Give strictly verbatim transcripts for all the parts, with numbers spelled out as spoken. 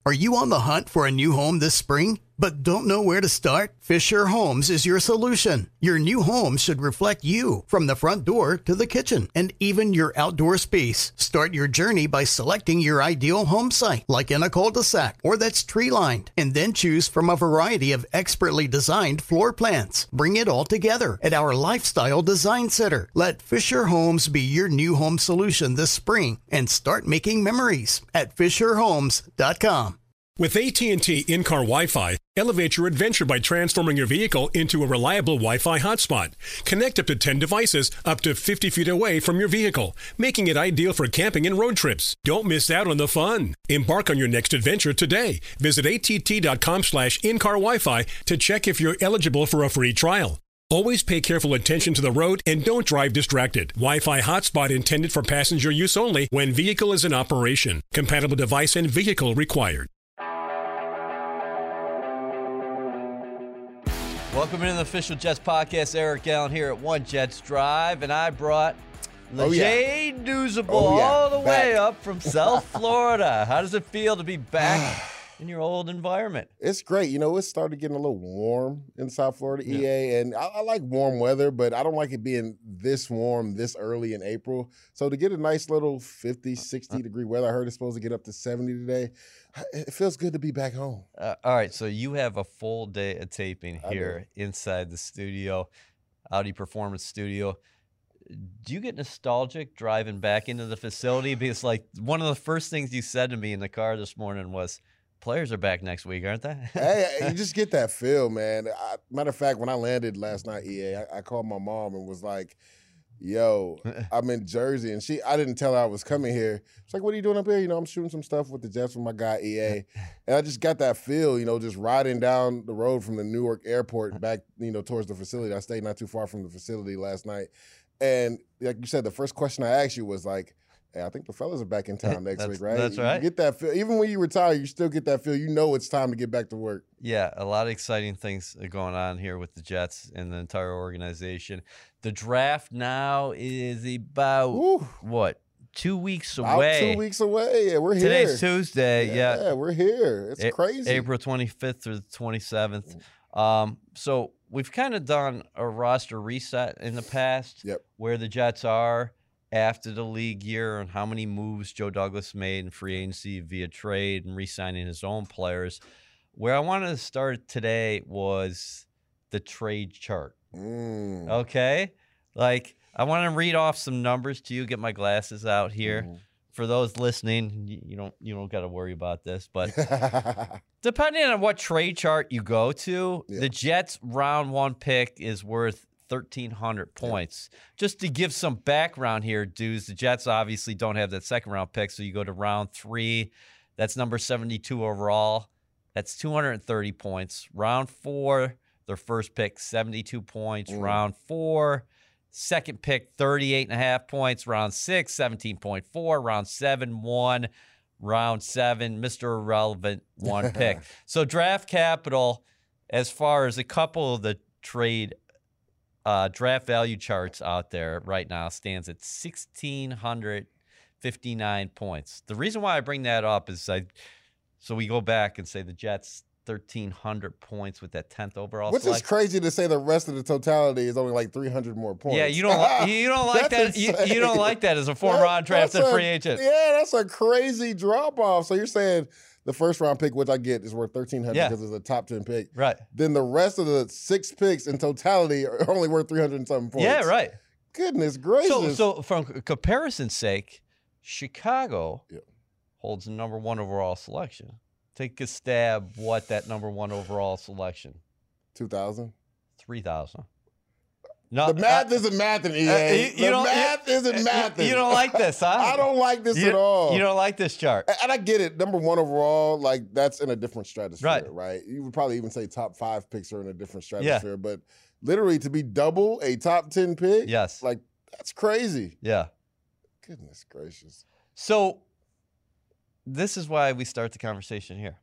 Are you on the hunt for a new home this spring, but don't know where to start? Fisher Homes is your solution. Your new home should reflect you, from the front door to the kitchen, and even your outdoor space. Start your journey by selecting your ideal home site, like in a cul-de-sac or that's tree-lined, and then choose from a variety of expertly designed floor plans. Bring it all together at our Lifestyle Design Center. Let Fisher Homes be your new home solution this spring and start making memories at fisher homes dot com. With A T and T in-car Wi-Fi, elevate your adventure by transforming your vehicle into a reliable Wi-Fi hotspot. Connect up to ten devices up to fifty feet away from your vehicle, making it ideal for camping and road trips. Don't miss out on the fun. Embark on your next adventure today. Visit A T T dot com slash in-car Wi-Fi to check if you're eligible for a free trial. Always pay careful attention to the road and don't drive distracted. Wi-Fi hotspot intended for passenger use only when vehicle is in operation. Compatible device and vehicle required. Welcome into the Official Jets Podcast. Eric Allen here at One Jets Drive, and I brought Oh, Lejay yeah. Douzable Oh, yeah. all the Back. way up from South Florida. How does it feel to be back in your old environment? It's great. You know, it started getting a little warm in South Florida, E A, and I, I like warm weather, but I don't like it being this warm this early in April. So to get a nice little fifty, sixty degree weather, I heard it's supposed to get up to seventy today. It feels good to be back home. Uh, all right, so you have a full day of taping I here inside the studio, Audi Performance Studio. Do you get nostalgic driving back into the facility? Because, like, one of the first things you said to me in the car this morning was, players are back next week, aren't they? Hey, you just get that feel, man. I, matter of fact, when I landed last night, E A, I, I called my mom and was like, yo, I'm in Jersey. And she, I didn't tell her I was coming here. She's like, what are you doing up here? You know, I'm shooting some stuff with the Jets with my guy, E A. And I just got that feel, you know, just riding down the road from the Newark airport back, you know, towards the facility. I stayed not too far from the facility last night. And like you said, the first question I asked you was like, hey, I think the fellas are back in town next week, right? That's You right. get that feel. Even when you retire, you still get that feel. You know it's time to get back to work. Yeah, a lot of exciting things are going on here with the Jets and the entire organization. The draft now is about, Woo. what, two weeks About away? two weeks away. Yeah, we're here. Today's Tuesday, yeah. Yeah, we're here. It's A- crazy. April twenty-fifth through the twenty-seventh. Um, so we've kind of done a roster reset in the past, Yep. where the Jets are after the league year and how many moves Joe Douglas made in free agency via trade and re-signing his own players. Where I wanted to start today was the trade chart. Mm. Okay? Like, I want to read off some numbers to you, get my glasses out here. Mhm. For those listening, you, you don't you don't got to worry about this, but depending on what trade chart you go to, Yeah. the Jets round one pick is worth thirteen hundred points. Just to give some background here, dudes, the Jets obviously don't have that second round pick, so you go to round three. That's number seventy-two overall. That's two hundred thirty points. Round four, their first pick, seventy-two points. Mm. Round four, second pick, thirty-eight and a half points. Round six, seventeen point four. Round seven, one. Round seven, Mister Irrelevant, one pick. So draft capital, as far as a couple of the trade uh, draft value charts out there right now, stands at one thousand six hundred fifty-nine points. The reason why I bring that up is I, so we go back and say the Jets thirteen hundred points with that tenth overall Which select. is crazy to say the rest of the totality is only like three hundred more points. Yeah, you don't li- you don't like that. That's You, you insane. don't like that as a former That- undrafted that's a- free agent. Yeah, that's a crazy drop off. So you're saying the first round pick, which I get, is worth thirteen hundred Yeah. because it's a top ten pick. Right. Then the rest of the six picks in totality are only worth three hundred and something points. Yeah, right. Goodness gracious. So, so from comparison's sake, Chicago Yeah. holds the number one overall selection. Take a stab. What that number one overall selection? two thousand. Three thousand. No, The math uh, isn't mathing, E uh, A. you- you the don't- math you- isn't you- mathing. You don't like this, huh? I don't like this You- at all. You don't like this chart. And I get it. Number one overall, like that's in a different stratosphere, Right. right? You would probably even say top five picks are in a different stratosphere. But literally to be double a top ten pick, Yes. like that's crazy. Yeah. Goodness gracious. So this is why we start the conversation here.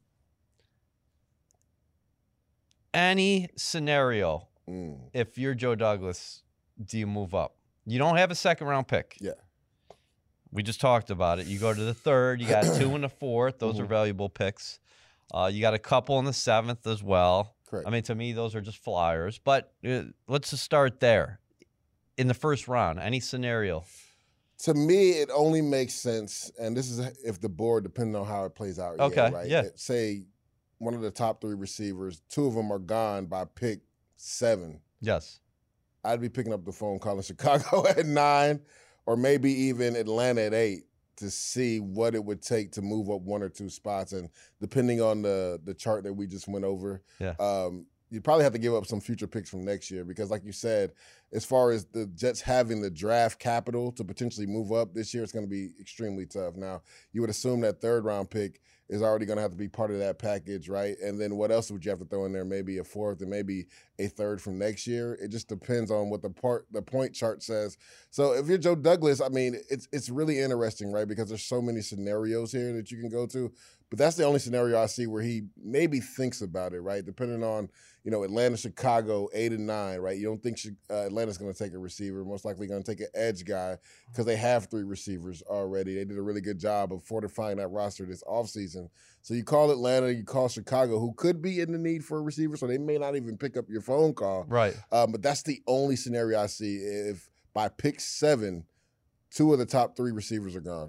Any scenario, Mm, if you're Joe Douglas, do you move up? You don't have a second round pick. yeah. We just talked about it. You go to the third. You got two in the fourth. Those mm-hmm. are valuable picks. Uh, you got a couple in the seventh as well. Correct. I mean, to me, those are just flyers. But uh, let's just start there. In the first round, any scenario? To me, it only makes sense, and this is if the board, depending on how it plays out. Okay, yeah. Right? yeah. Say one of the top three receivers, two of them are gone by pick seven. Yes. I'd be picking up the phone, calling Chicago at nine, or maybe even Atlanta at eight to see what it would take to move up one or two spots. And depending on the the chart that we just went over, yeah. um, you'd probably have to give up some future picks from next year because, like you said, as far as the Jets having the draft capital to potentially move up this year, it's going to be extremely tough. Now, you would assume that third-round pick is already going to have to be part of that package, right? And then what else would you have to throw in there? Maybe a fourth and maybe a third from next year. It just depends on what the part the point chart says. So if you're Joe Douglas, I mean, it's it's really interesting, right? Because there's so many scenarios here that you can go to. But that's the only scenario I see where he maybe thinks about it, right? Depending on, you know, Atlanta, Chicago, eight and nine, right? You don't think uh, Atlanta's going to take a receiver. Most likely going to take an edge guy because they have three receivers already. They did a really good job of fortifying that roster this offseason. So you call Atlanta, you call Chicago, who could be in the need for a receiver, so they may not even pick up your phone call. Right. Um, but that's the only scenario I see. If by pick seven, two of the top three receivers are gone.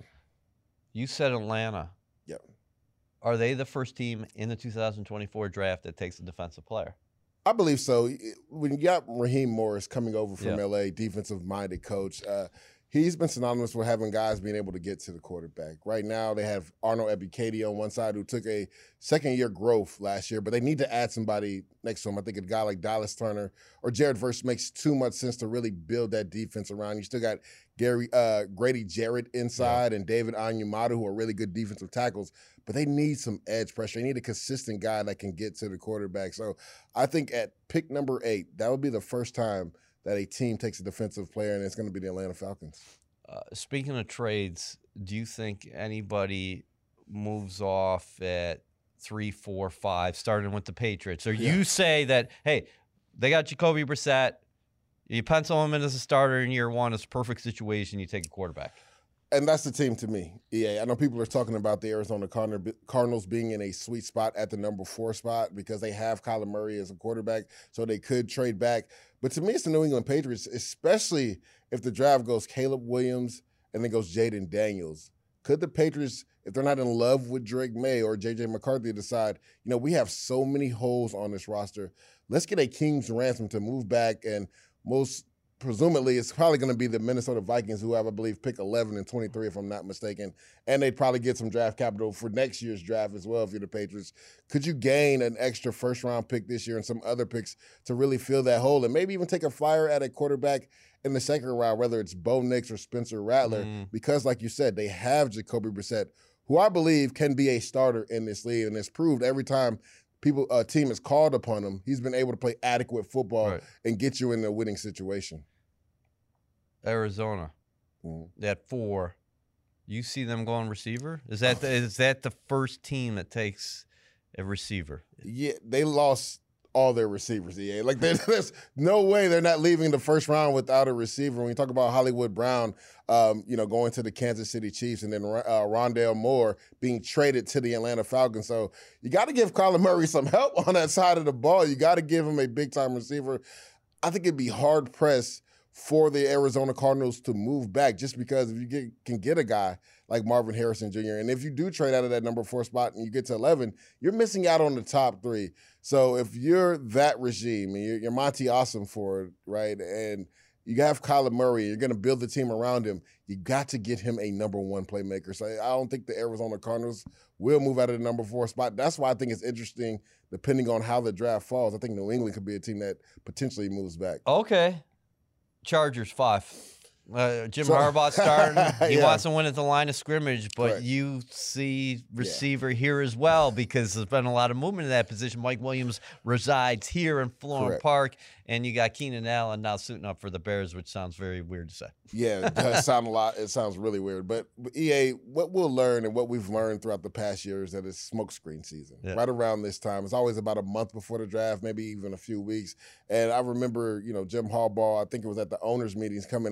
You said Atlanta. Yep. Are they the first team in the two thousand twenty-four draft that takes a defensive player? I believe so. When you got Raheem Morris coming over from yeah. L A, defensive-minded coach, uh, he's been synonymous with having guys being able to get to the quarterback. Right now, they have Arnold Ebiketie on one side who took a second-year growth last year, but they need to add somebody next to him. I think a guy like Dallas Turner or Jared Verse makes too much sense to really build that defense around. You still got Gary uh, Grady Jarrett inside yeah. and David Onyemata, who are really good defensive tackles, but they need some edge pressure. They need a consistent guy that can get to the quarterback. So I think at pick number eight, that would be the first time that a team takes a defensive player, and it's going to be the Atlanta Falcons. Uh, speaking of trades, do you think anybody moves off at three, four, five, starting with the Patriots? Or Yeah. you say that, hey, they got Jacoby Brissett, you pencil him in as a starter in year one, it's a perfect situation, you take a quarterback. And that's the team to me, E A. I know people are talking about the Arizona Cardinals being in a sweet spot at the number four spot because they have Kyler Murray as a quarterback, so they could trade back. But to me, it's the New England Patriots, especially if the draft goes Caleb Williams and then goes Jaden Daniels. Could the Patriots, if they're not in love with Drake May or J J McCarthy, decide, you know, we have so many holes on this roster, let's get a king's ransom to move back, and most presumably, it's probably going to be the Minnesota Vikings, who have, I believe, pick eleven and twenty-three, if I'm not mistaken. And they'd probably get some draft capital for next year's draft as well if you're the Patriots. Could you gain an extra first-round pick this year and some other picks to really fill that hole and maybe even take a flyer at a quarterback in the second round, whether it's Bo Nix or Spencer Rattler? Mm. Because, like you said, they have Jacoby Brissett, who I believe can be a starter in this league, and it's proved every time people a team has called upon him, he's been able to play adequate football Right. and get you in a winning situation. Arizona, Mm-hmm. at four, you see them going receiver? Is that the, is that the first team that takes a receiver? Yeah, they lost all their receivers. Yeah, like there's no way they're not leaving the first round without a receiver. When you talk about Hollywood Brown, um, you know, going to the Kansas City Chiefs, and then uh, Rondale Moore being traded to the Atlanta Falcons. So you got to give Kyler Murray some help on that side of the ball. You got to give him a big time receiver. I think it'd be hard pressed for the Arizona Cardinals to move back, just because if you get, can get a guy like Marvin Harrison Junior, and if you do trade out of that number four spot and you get to eleven, you're missing out on the top three. So if you're that regime, and you're, you're Monty Ossenford, right, and you have Kyler Murray, you're going to build the team around him, you got to get him a number one playmaker. So I don't think the Arizona Cardinals will move out of the number four spot. That's why I think it's interesting, depending on how the draft falls. I think New England could be a team that potentially moves back. Okay. Chargers, five. Uh, Jim So- Harbaugh starting. He Yeah. wants to win at the line of scrimmage, but Correct. you see receiver here as well, because there's been a lot of movement in that position. Mike Williams resides here in Florham Correct. Park, and you got Keenan Allen now suiting up for the Bears, which sounds very weird to say. Yeah, it does sound a lot. It sounds really weird. But E A, what we'll learn and what we've learned throughout the past year is that it's smokescreen season. Yeah. Right around this time, it's always about a month before the draft, maybe even a few weeks. And I remember, you know, Jim Harbaugh, I think it was at the owners' meetings, coming out and said,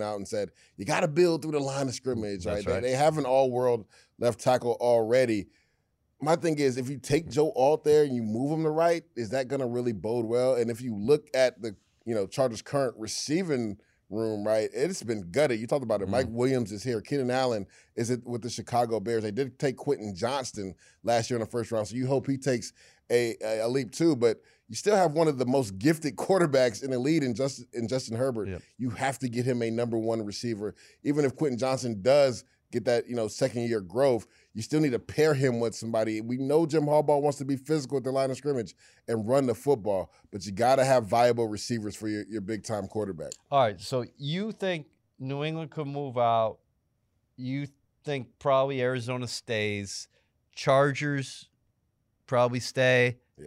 said, you got to build through the line of scrimmage, right? That's right. They, they have an all-world left tackle already. My thing is, if you take Joe Alt there and you move him to right, is that going to really bode well? And if you look at the, you know, Chargers' current receiving room, right, it's been gutted. You talked about it. Mm. Mike Williams is here. Keenan Allen is it with the Chicago Bears. They did take Quentin Johnston last year in the first round, so you hope he takes a, a, a leap too. But you still have one of the most gifted quarterbacks in the league in Justin, in Justin Herbert. Yep. You have to get him a number one receiver. Even if Quentin Johnston does get that, you know, second year growth, you still need to pair him with somebody. We know Jim Harbaugh wants to be physical at the line of scrimmage and run the football, but you got to have viable receivers for your, your big-time quarterback. All right, so you think New England could move out. You think probably Arizona stays. Chargers probably stay. Yeah.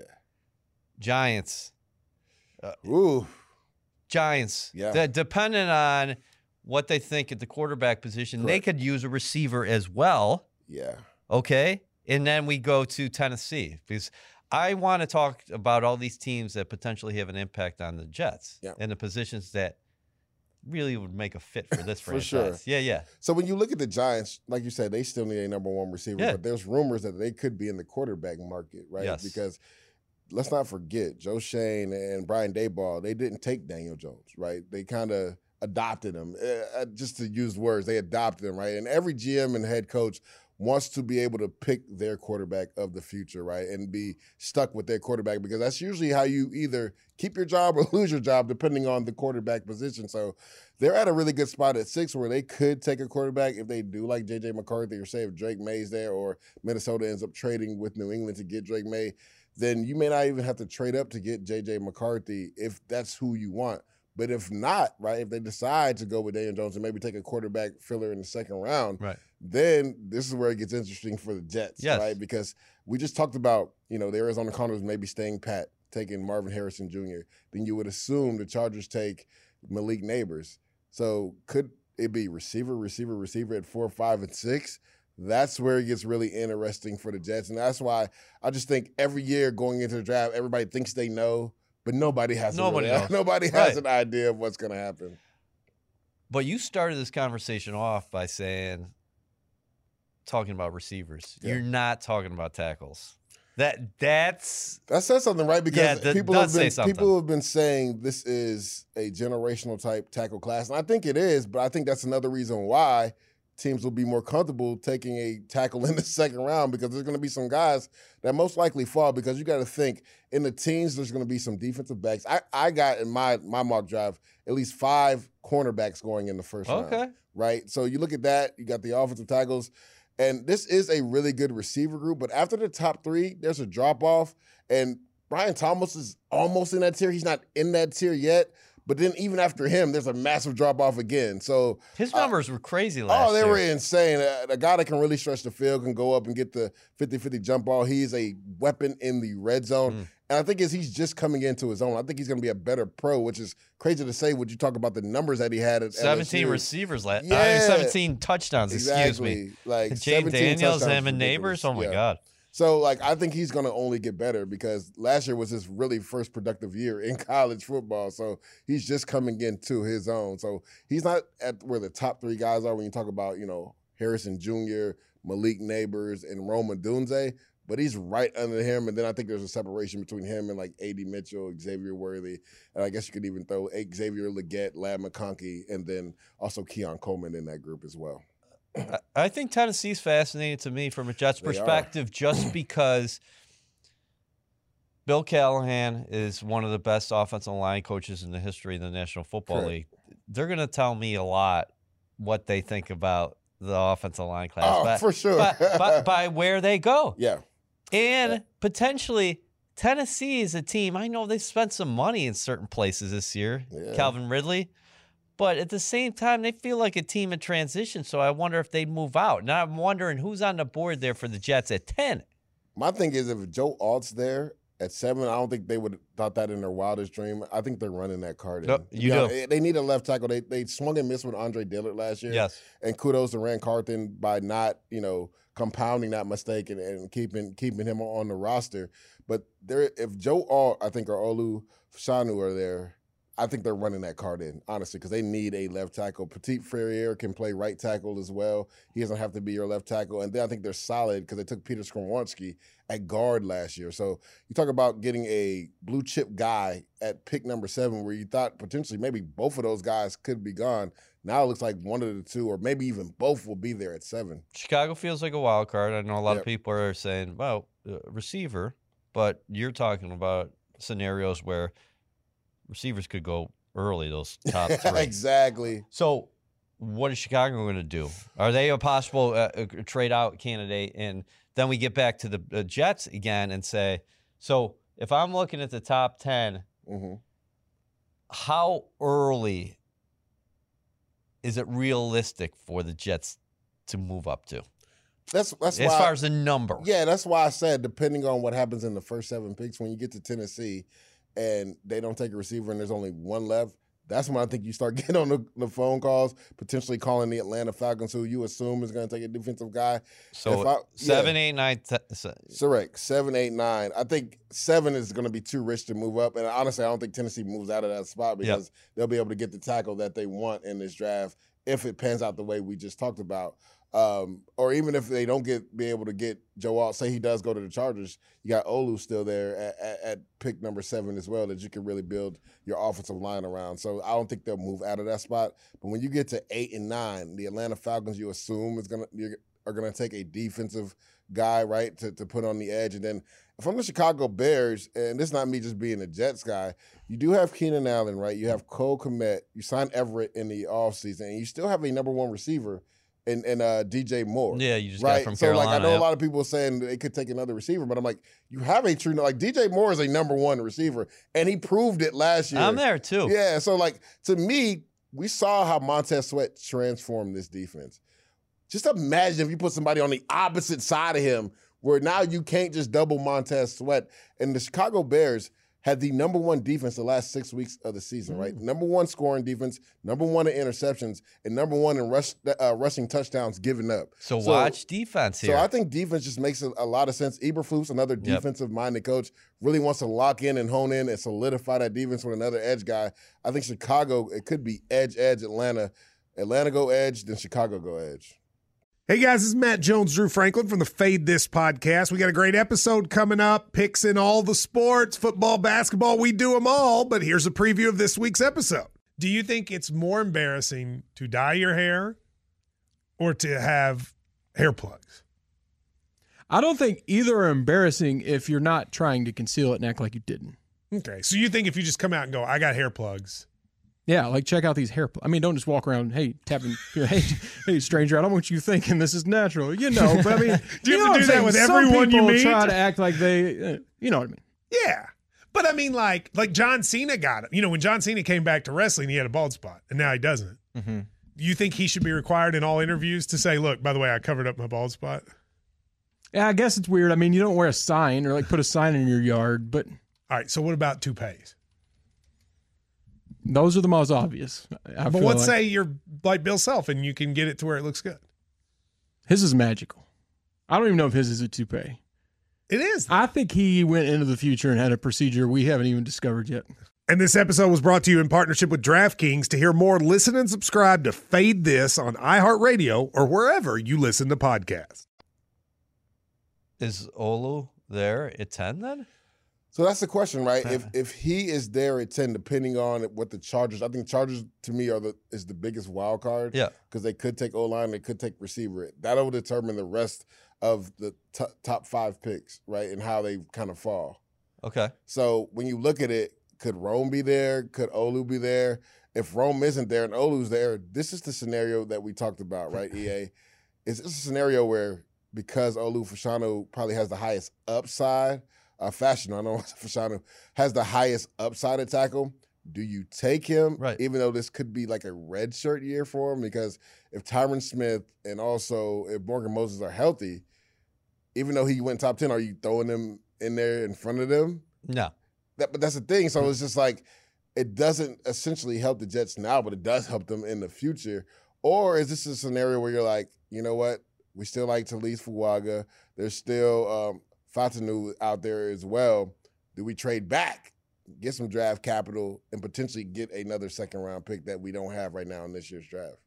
Giants. Uh, Ooh. Giants. Yeah. D- depending on what they think at the quarterback position, Correct. They could use a receiver as well. Yeah. Okay. And then we go to Tennessee because I want to talk about all these teams that potentially have an impact on the Jets yeah. and the positions that really would make a fit for this for franchise. Sure. Yeah, yeah. So when you look at the Giants, like you said, they still need a number one receiver, yeah. but there's rumors that they could be in the quarterback market, right? Yes. Because let's not forget, Joe Shane and Brian Daboll, they didn't take Daniel Jones, right? They kind of adopted him, uh, just to use words. They adopted him, right? And every G M and head coach wants to be able to pick their quarterback of the future, right? And be stuck with their quarterback because that's usually how you either keep your job or lose your job depending on the quarterback position. So they're at a really good spot at six where they could take a quarterback if they do like J J McCarthy or say if Drake May's there or Minnesota ends up trading with New England to get Drake May, then you may not even have to trade up to get J J McCarthy if that's who you want. But if not, right, if they decide to go with Daniel Jones and maybe take a quarterback filler in the second round, right. then this is where it gets interesting for the Jets, yes. right? Because we just talked about, you know, the Arizona Cardinals maybe staying pat, taking Marvin Harrison Junior Then you would assume the Chargers take Malik Neighbors. So could it be receiver, receiver, receiver at four, five, and six? That's where it gets really interesting for the Jets. And that's why I just think every year going into the draft, everybody thinks they know, but nobody has nobody really, knows. nobody has right. an idea of what's going to happen. But you started this conversation off by saying, talking about receivers. Yeah. You're not talking about tackles. That that's that says something, right? Because yeah, that people have been say people have been saying this is a generational type tackle class, and I think it is. But I think that's another reason why teams will be more comfortable taking a tackle in the second round because there's going to be some guys that most likely fall because you got to think in the teens there's going to be some defensive backs. I, I got in my my mock draft at least five cornerbacks going in the first okay. round. Right? So you look at that, you got the offensive tackles, and this is a really good receiver group. But after the top three, there's a drop-off, and Brian Thomas is almost in that tier. He's not in that tier yet. But then even after him, there's a massive drop-off again. So his numbers uh, were crazy last year. Oh, they year. were insane. A, a guy that can really stretch the field, can go up and get the fifty-fifty jump ball. He's a weapon in the red zone. Mm. And I think as he's just coming into his own, I think he's going to be a better pro, which is crazy to say when you talk about the numbers that he had at seventeen L S U. Receivers last yeah. I mean, seventeen touchdowns, exactly. excuse me. Like Jane Daniels, him and Neighbors, oh my yeah. God. So, like, I think he's going to only get better because last year was his really first productive year in college football. So he's just coming into his own. So he's not at where the top three guys are when you talk about, you know, Harrison Junior, Malik Neighbors, and Rome Odunze, but he's right under him. And then I think there's a separation between him and, like, A D Mitchell, Xavier Worthy. And I guess you could even throw Xavier Legette, Lad McConkey, and then also Keon Coleman in that group as well. I think Tennessee's fascinating to me from a Jets They perspective are. just because Bill Callahan is one of the best offensive line coaches in the history of the National Football Correct. League. They're going to tell me a lot what they think about the offensive line class. Oh, by, for sure. by, by, by where they go. Yeah. And yeah. potentially Tennessee is a team. I know they spent some money in certain places this year, Yeah. Calvin Ridley. But at the same time, they feel like a team in transition, so I wonder if they'd move out. Now I'm wondering who's on the board there for the Jets at ten. My thing is if Joe Alt's there at seven, I don't think they would have thought that in their wildest dream. I think they're running that card in. Yep, you know, do. They need a left tackle. They they swung and missed with Andre Dillard last year. Yes. And kudos to Rand Carthen by not, you know, compounding that mistake and, and keeping keeping him on the roster. But there, if Joe Alt, I think, or Olu Fashanu are there, I think they're running that card in, honestly, because they need a left tackle. Petit Ferrier can play right tackle as well. He doesn't have to be your left tackle. And then I think they're solid because they took Peter Skoronski at guard last year. So you talk about getting a blue chip guy at pick number seven where you thought potentially maybe both of those guys could be gone. Now it looks like one of the two or maybe even both will be there at seven. Chicago feels like a wild card. I know a lot Yep. of people are saying, well, uh, receiver, but you're talking about scenarios where receivers could go early, those top three. Exactly. So what is Chicago going to do? Are they a possible uh, uh, trade-out candidate? And then we get back to the uh, Jets again and say, so if I'm looking at the top ten, Mm-hmm. how early is it realistic for the Jets to move up to? That's that's As why, far as the number. Yeah, that's why I said depending on what happens in the first seven picks, when you get to Tennessee and they don't take a receiver and there's only one left, that's when I think you start getting on the, the phone calls, potentially calling the Atlanta Falcons, who you assume is going to take a defensive guy. So If I- seven, yeah. eight, nine, ten, so- Correct. Seven, eight, nine. I think seven is going to be too rich to move up. And honestly, I don't think Tennessee moves out of that spot because they'll be able to get the tackle that they want in this draft if it pans out the way we just talked about. Um, or even if they don't get be able to get Joe Alt, say he does go to the Chargers, you got Olu still there at, at, at pick number seven as well that you can really build your offensive line around. So I don't think they'll move out of that spot. But when you get to eight and nine, the Atlanta Falcons, you assume is gonna you're, are going to take a defensive guy, right, to, to put on the edge. And then if I'm the Chicago Bears, and this is not me just being a Jets guy, you do have Keenan Allen, right? You have Cole Kmet. You signed Everett in the offseason, and you still have a number one receiver in, in uh, D J Moore. Yeah, you just right? got from so, Carolina. like, I know yep. a lot of people saying they could take another receiver, but I'm like, you have a true, like, D J Moore is a number one receiver, and he proved it last year. I'm there, too. Yeah, so, like, to me, we saw how Montez Sweat transformed this defense. Just imagine if you put somebody on the opposite side of him where now you can't just double Montez Sweat. And the Chicago Bears had the number one defense the last six weeks of the season, right? Mm. Number one scoring defense, number one in interceptions, and number one in rush, uh, rushing touchdowns given up. So, watch defense here. So I think defense just makes a, a lot of sense. Eberflus, another Yep. defensive-minded coach, really wants to lock in and hone in and solidify that defense with another edge guy. I think Chicago, it could be edge, edge, Atlanta. Atlanta go edge, then Chicago go edge. Hey guys, this is Matt Jones, Drew Franklin from the Fade This podcast. We got a great episode coming up, picks in all the sports, football, basketball, we do them all, but here's a preview of this week's episode. Do you think it's more embarrassing to dye your hair or to have hair plugs? I don't think either are embarrassing if you're not trying to conceal it and act like you didn't. Okay, so you think if you just come out and go, I got hair plugs. Yeah, like check out these hair plugs. I mean, don't just walk around, hey, tapping, hey, hey, stranger, I don't want you thinking this is natural. You know, but I mean, Do you have know to do what I'm that saying? with Some everyone you people meet? try to act like they, uh, you know what I mean. Yeah. But I mean, like, like John Cena got it. You know, when John Cena came back to wrestling, he had a bald spot, and now he doesn't. Mm-hmm. Do you think he should be required in all interviews to say, look, by the way, I covered up my bald spot? Yeah, I guess it's weird. I mean, you don't wear a sign or like put a sign in your yard, but All right, so what about toupees? those are the most obvious. I But feel let's like. say you're like Bill Self and you can get it to where it looks good. His is magical. I don't even know if his is a toupee. It is. I think he went into the future and had a procedure we haven't even discovered yet. And this episode was brought to you in partnership with DraftKings. To hear more, listen and subscribe to Fade This on iHeartRadio or wherever you listen to podcasts. Is Olu there at ten then? So that's the question, right? If if he is there at ten, depending on what the Chargers, I think Chargers to me are the is the biggest wild card. Yeah. because they could take O-line, they could take receiver. That'll determine the rest of the t- top five picks, right, and how they kind of fall. Okay. So when you look at it, could Rome be there? Could Olu be there? If Rome isn't there and Olu's there, this is the scenario that we talked about, right, E A? Is this a scenario where because Olu Fashanu probably has the highest upside, uh, Fashion, I know Fashanu has the highest upside at tackle, do you take him, Right. even though this could be like a red shirt year for him? Because if Tyron Smith and also if Morgan Moses are healthy, even though he went top ten, are you throwing him in there in front of them? No. That, but that's the thing. So it's just like it doesn't essentially help the Jets now, but it does help them in the future. Or is this a scenario where you're like, you know what? We still like Talise Fuaga. There's still um, Fatanu out there as well. Do we trade back get some draft capital, and potentially get another second round pick that we don't have right now in this year's draft.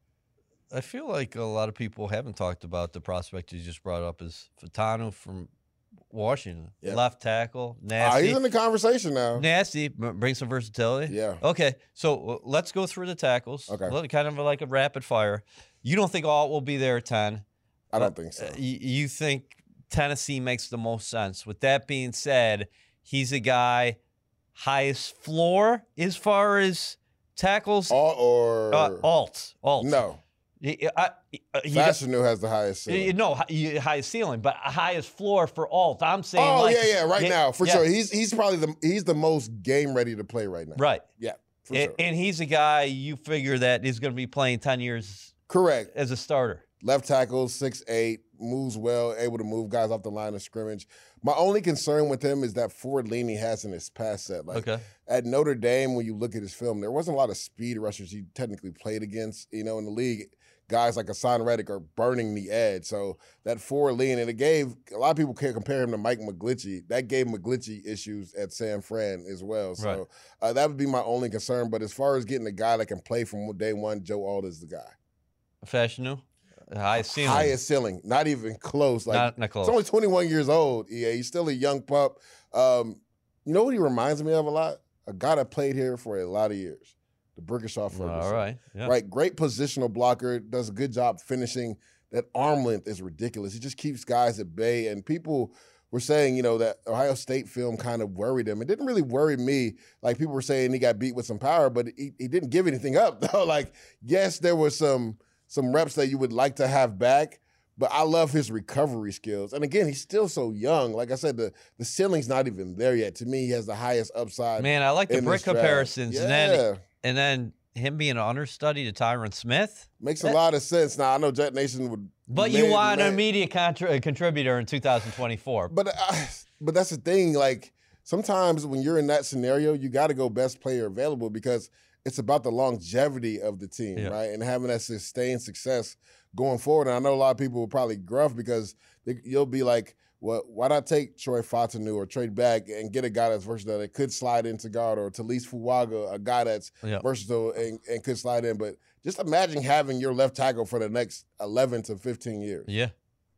I feel like a lot of people haven't talked about the prospect you just brought up is Fatanu from Washington. Yeah. Left tackle, Uh, nasty. he's in the conversation now. Nasty, b- bring some versatility. Yeah. Okay, so uh, let's go through the tackles. Okay. A little- kind of like a rapid fire. You don't think Alt will be there at ten? I don't think so. Uh, you, you think Tennessee makes the most sense. With that being said, he's a guy highest floor as far as tackles. Alt or Uh, alt, alt. no? He, I, he, Fashanu has the highest he, ceiling. no, hi- highest ceiling, but highest floor for alt. I'm saying. Oh like, yeah, yeah, right now for yeah, sure. He's he's probably the he's the most game ready to play right now. right. Yeah, for And, sure. and he's a guy you figure that is going to be playing ten years Correct. as a starter. Left tackle, six eight, moves well, able to move guys off the line of scrimmage. My only concern with him is that forward lean he has in his pass set. Like Okay. at Notre Dame, when you look at his film, there wasn't a lot of speed rushers he technically played against. You know, in the league, guys like Hassan Reddick are burning the edge. So that forward lean, and it gave a lot of people can compare him to Mike McGlinchey. That gave McGlinchey issues at San Fran as well. So Right. uh, that would be my only concern. But as far as getting a guy that can play from day one, Joe Alt is the guy. Fashanu, highest ceiling. Highest ceiling, not even close. Like not, not close. he's only twenty-one years old. Yeah, he's still a young pup. Um, you know what he reminds me of a lot? A guy that played here for a lot of years, the Brickishaw Ferguson. All right. Yeah. Right, great positional blocker, does a good job finishing. That arm length is ridiculous. He just keeps guys at bay. And people were saying, you know, that Ohio State film kind of worried him. It didn't really worry me. Like people were saying he got beat with some power, but he, he didn't give anything up. Though. Like, yes, there was some some reps that you would like to have back, but I love his recovery skills. And again, he's still so young. Like I said, the, the ceiling's not even there yet. To me, he has the highest upside. Man, I like the in brick this draft. comparisons. Yeah. And then and then him being an understudy to Tyron Smith. Makes a lot of sense. Now, I know Jet Nation would. But you man- want an man- immediate contri- contributor in two thousand twenty-four. But uh, but that's the thing. Like sometimes when you're in that scenario, you got to go best player available because it's about the longevity of the team, Yeah. right? And having that sustained success going forward. And I know a lot of people will probably gruff because they, you'll be like, well, why not take Troy Fatanu or trade back and get a guy that's versatile that could slide into guard, or Talise Fuaga, a guy that's Yeah. versatile and, and could slide in. But just imagine having your left tackle for the next eleven to fifteen years. Yeah.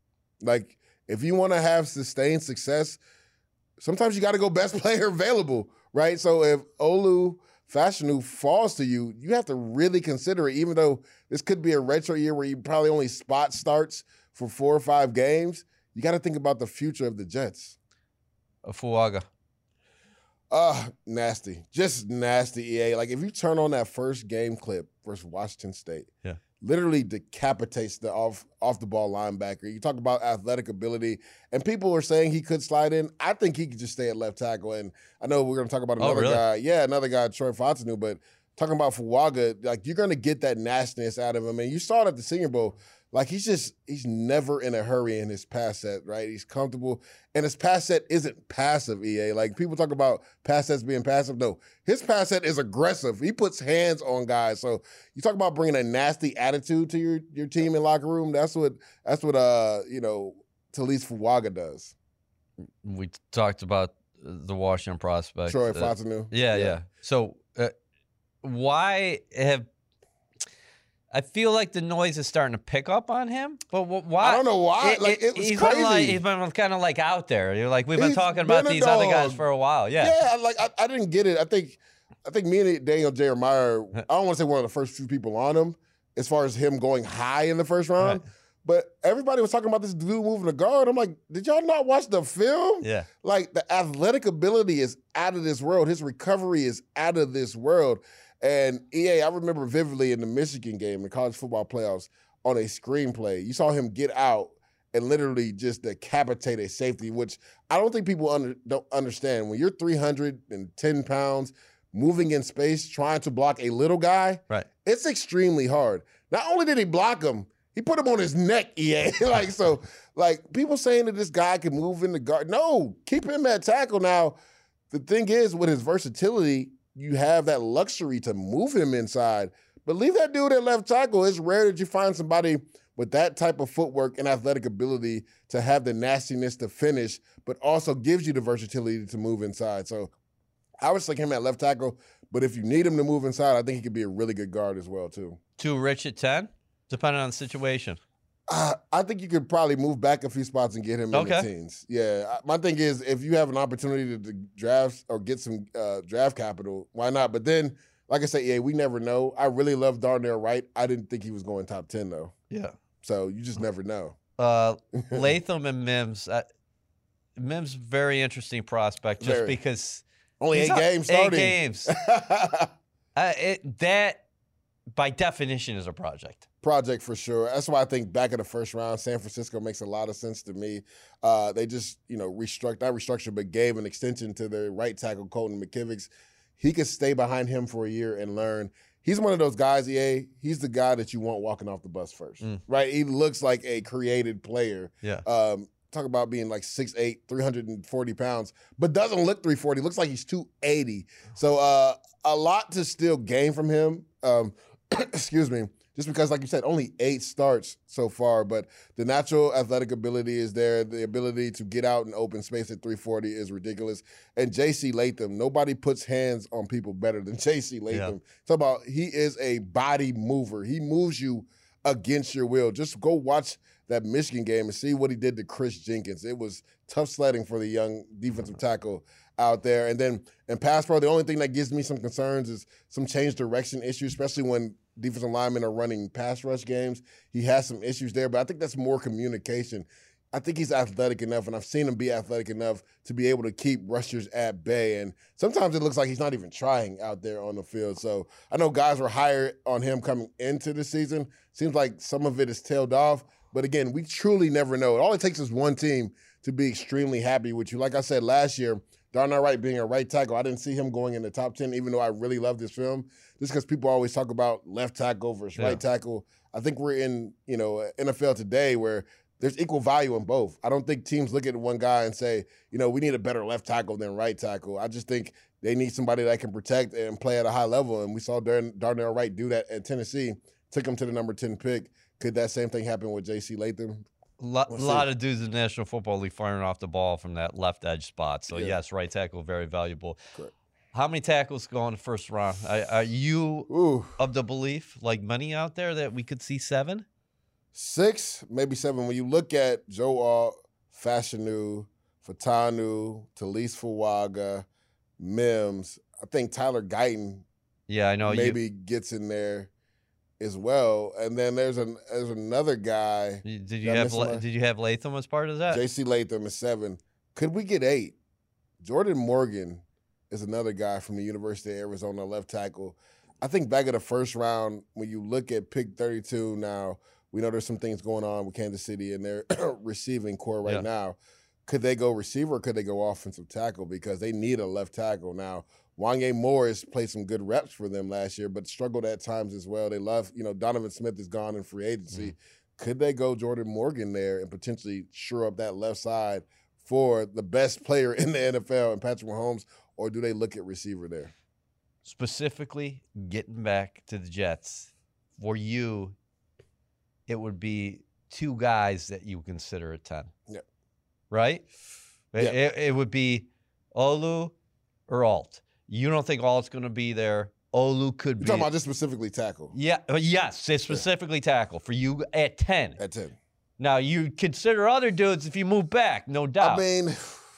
Like, if you want to have sustained success, sometimes you got to go best player available, right? So if Olu Fashanu falls to you, you have to really consider it, even though this could be a retro year where you probably only spot starts for four or five games. You got to think about the future of the Jets. Fuaga. Uh, nasty. Just nasty, E A. Like, if you turn on that first game clip versus Washington State, Yeah. literally decapitates the off off the ball linebacker. You talk about athletic ability, and people are saying he could slide in. I think he could just stay at left tackle. And I know we're going to talk about Oh, another really? guy. Yeah, another guy, Troy Fatanu. But talking about Fuaga, like, you're going to get that nastiness out of him. And you saw it at the Senior Bowl. Like, he's just, he's never in a hurry in his pass set, right? He's comfortable. And his pass set isn't passive, E A. Like, people talk about pass sets being passive. No, his pass set is aggressive. He puts hands on guys. So you talk about bringing a nasty attitude to your, your team and locker room. That's what, that's what, uh, you know, Talise Fuaga does. We talked about the Washington prospect. Troy uh, Fatanu. Yeah, yeah. So uh, why have I feel like the noise is starting to pick up on him, but wh- why? I don't know why. It- Like, it- it was he's crazy. Been like, he's been kind of like out there. You're like we've been He's talking been about a these other guys dog. for a while. Yeah. Yeah, like I, I didn't get it. I think I think me and Daniel Jeremiah, I don't want to say one of the first few people on him as far as him going high in the first round. Right. But everybody was talking about this dude moving the guard. I'm like, did y'all not watch the film? Yeah. Like, the athletic ability is out of this world. His recovery is out of this world. And E A, I remember vividly in the Michigan game, the college football playoffs, on a screenplay, you saw him get out and literally just decapitate a safety, which I don't think people under, don't understand. When you're three hundred ten pounds, moving in space, trying to block a little guy, Right. it's extremely hard. Not only did he block him, he put him on his neck, E A. like, so, like, people saying that this guy can move in the guard. No, keep him at tackle. Now, the thing is, with his versatility, you have that luxury to move him inside. But leave that dude at left tackle. It's rare that you find somebody with that type of footwork and athletic ability to have the nastiness to finish, but also gives you the versatility to move inside. So I would stick him at left tackle, but if you need him to move inside, I think he could be a really good guard as well, too. Too rich at ten, depending on the situation. Uh, I think you could probably move back a few spots and get him in Okay. the teens. Yeah, I- my thing is, if you have an opportunity to, to draft or get some uh, draft capital, why not? But then, like I said, yeah, we never know. I really love Darnell Wright. I didn't think he was going top ten, though. Yeah. So you just never know. Uh, Latham and Mims. Uh, Mims, very interesting prospect, just Very. because Only he's eight not- games Eight starting. games. uh, it, that, by definition, is a project. Project for sure. That's why I think back in the first round, San Francisco makes a lot of sense to me. Uh, they just, you know, restructured, not restructured, but gave an extension to their right tackle, Colton McKivitz. He could stay behind him for a year and learn. He's one of those guys, E A, he's the guy that you want walking off the bus first, Mm. right? He looks like a created player. Yeah. Um, talk about being like six eight, three hundred forty pounds, but doesn't look three forty. Looks like he's two eighty. So uh, a lot to still gain from him. Um, excuse me. Just because, like you said, only eight starts so far, but the natural athletic ability is there. The ability to get out in open space at three forty is ridiculous. And J C Latham, nobody puts hands on people better than J C Latham. Yeah. Talk about he is a body mover. He moves you against your will. Just go watch that Michigan game and see what he did to Chris Jenkins. It was tough sledding for the young defensive tackle out there. And then in pass pro, the only thing that gives me some concerns is some change direction issues, especially when defensive linemen are running pass rush games. He has some issues there, but I think that's more communication. I think he's athletic enough, and I've seen him be athletic enough to be able to keep rushers at bay. And sometimes it looks like he's not even trying out there on the field. So I know guys were higher on him coming into the season. Seems like some of it is tailed off. But again, we truly never know. All it takes is one team to be extremely happy with you. Like I said last year, Darnell Wright being a right tackle, I didn't see him going in the top ten, even though I really love this film. Just because people always talk about left tackle versus Yeah. right tackle. I think we're in, you know, N F L today where there's equal value in both. I don't think teams look at one guy and say, you know, we need a better left tackle than right tackle. I just think they need somebody that can protect and play at a high level. And we saw Dar- Darnell Wright do that at Tennessee, took him to the number ten pick. Could that same thing happen with J C Latham? A lot, We'll lot see. of dudes in the National Football League firing off the ball from that left edge spot. So, Yeah. yes, right tackle, very valuable. Correct. How many tackles go in the first round? Are, are you Ooh, of the belief, like many out there, that we could see seven? six, maybe seven. When you look at Joe Alt, Fashanu, Fatanu, Talise Fuaga, Mims, I think Tyler Guyton Yeah, I know. maybe gets in there as well. And then there's an there's another guy, You, did you Did I have miss La- somebody? Did you have Latham as part of that? J C Latham is seven. Could we get eight? Jordan Morgan is another guy from the University of Arizona, left tackle. I think back in the first round, when you look at pick thirty-two now, we know there's some things going on with Kansas City and their receiving core right Yeah. now. Could they go receiver or could they go offensive tackle? Because they need a left tackle. Now, Wanye Morris played some good reps for them last year, but struggled at times as well. They love, you know, Donovan Smith is gone in free agency. Mm-hmm. Could they go Jordan Morgan there and potentially shore up that left side for the best player in the N F L and Patrick Mahomes, or do they look at receiver there? Specifically, getting back to the Jets, for you, it would be two guys that you consider a ten. Yep. Right? It, Yeah. it, it would be Olu or Alt. You don't think Alt's going to be there. Olu could You're be. talking about just specifically tackle yeah, uh, yes, it's specifically tackle for you at ten. at ten. Now, you consider other dudes if you move back, no doubt. I mean,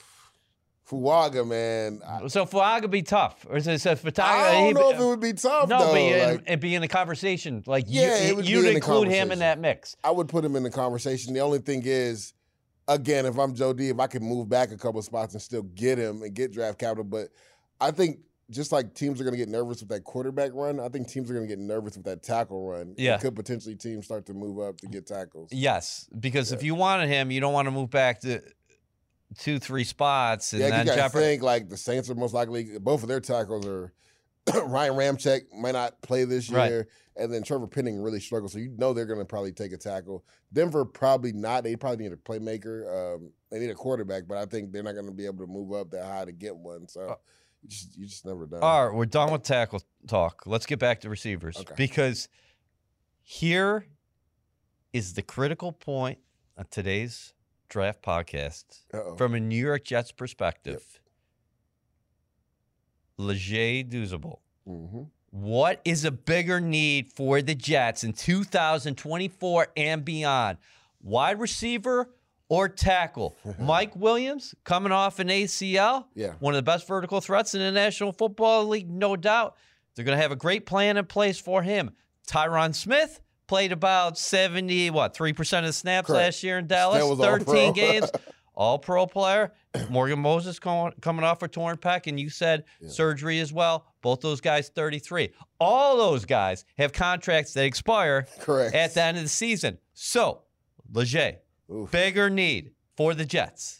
Fuaga, man. I, so Fuaga be tough. Or is it, so Fataga, I don't he- know if it would be tough, No, though. but you- Like, and be in the conversation. Like Yeah, you, it would be you'd in the include him in conversation. that mix. I would put him in the conversation. The only thing is, again, if I'm Joe D, if I can move back a couple of spots and still get him and get draft capital, but I think just like teams are going to get nervous with that quarterback run, I think teams are going to get nervous with that tackle run. Yeah. And could potentially teams start to move up to get tackles. Yes, because if you wanted him, you don't want to move back to two, three spots and Yeah, you then got to jeopardy. think like the Saints are most likely, both of their tackles are, Ryan Ramczyk might not play this year, Right. and then Trevor Penning really struggles, so you know they're going to probably take a tackle. Denver probably not. They probably need a playmaker. Um, they need a quarterback, but I think they're not going to be able to move up that high to get one. So Uh, you just you just never know. All right, we're done with tackle talk. Let's get back to receivers Okay. because here is the critical point of today's draft podcast Uh-oh. from a New York Jets perspective. Leger Douzable. Mm-hmm. What is a bigger need for the Jets in two thousand twenty-four and beyond? Wide receiver or tackle? Mike Williams coming off an A C L. Yeah. One of the best vertical threats in the National Football League, no doubt. They're going to have a great plan in place for him. Tyron Smith played about seventy, what, three percent of the snaps Correct. last year in Dallas, Still was thirteen all-pro. games. All-pro player. Morgan Moses coming off a torn pec, and you said yeah. surgery as well. Both those guys, thirty-three. All those guys have contracts that expire Correct. at the end of the season. So, Leger, Oof. bigger need for the Jets.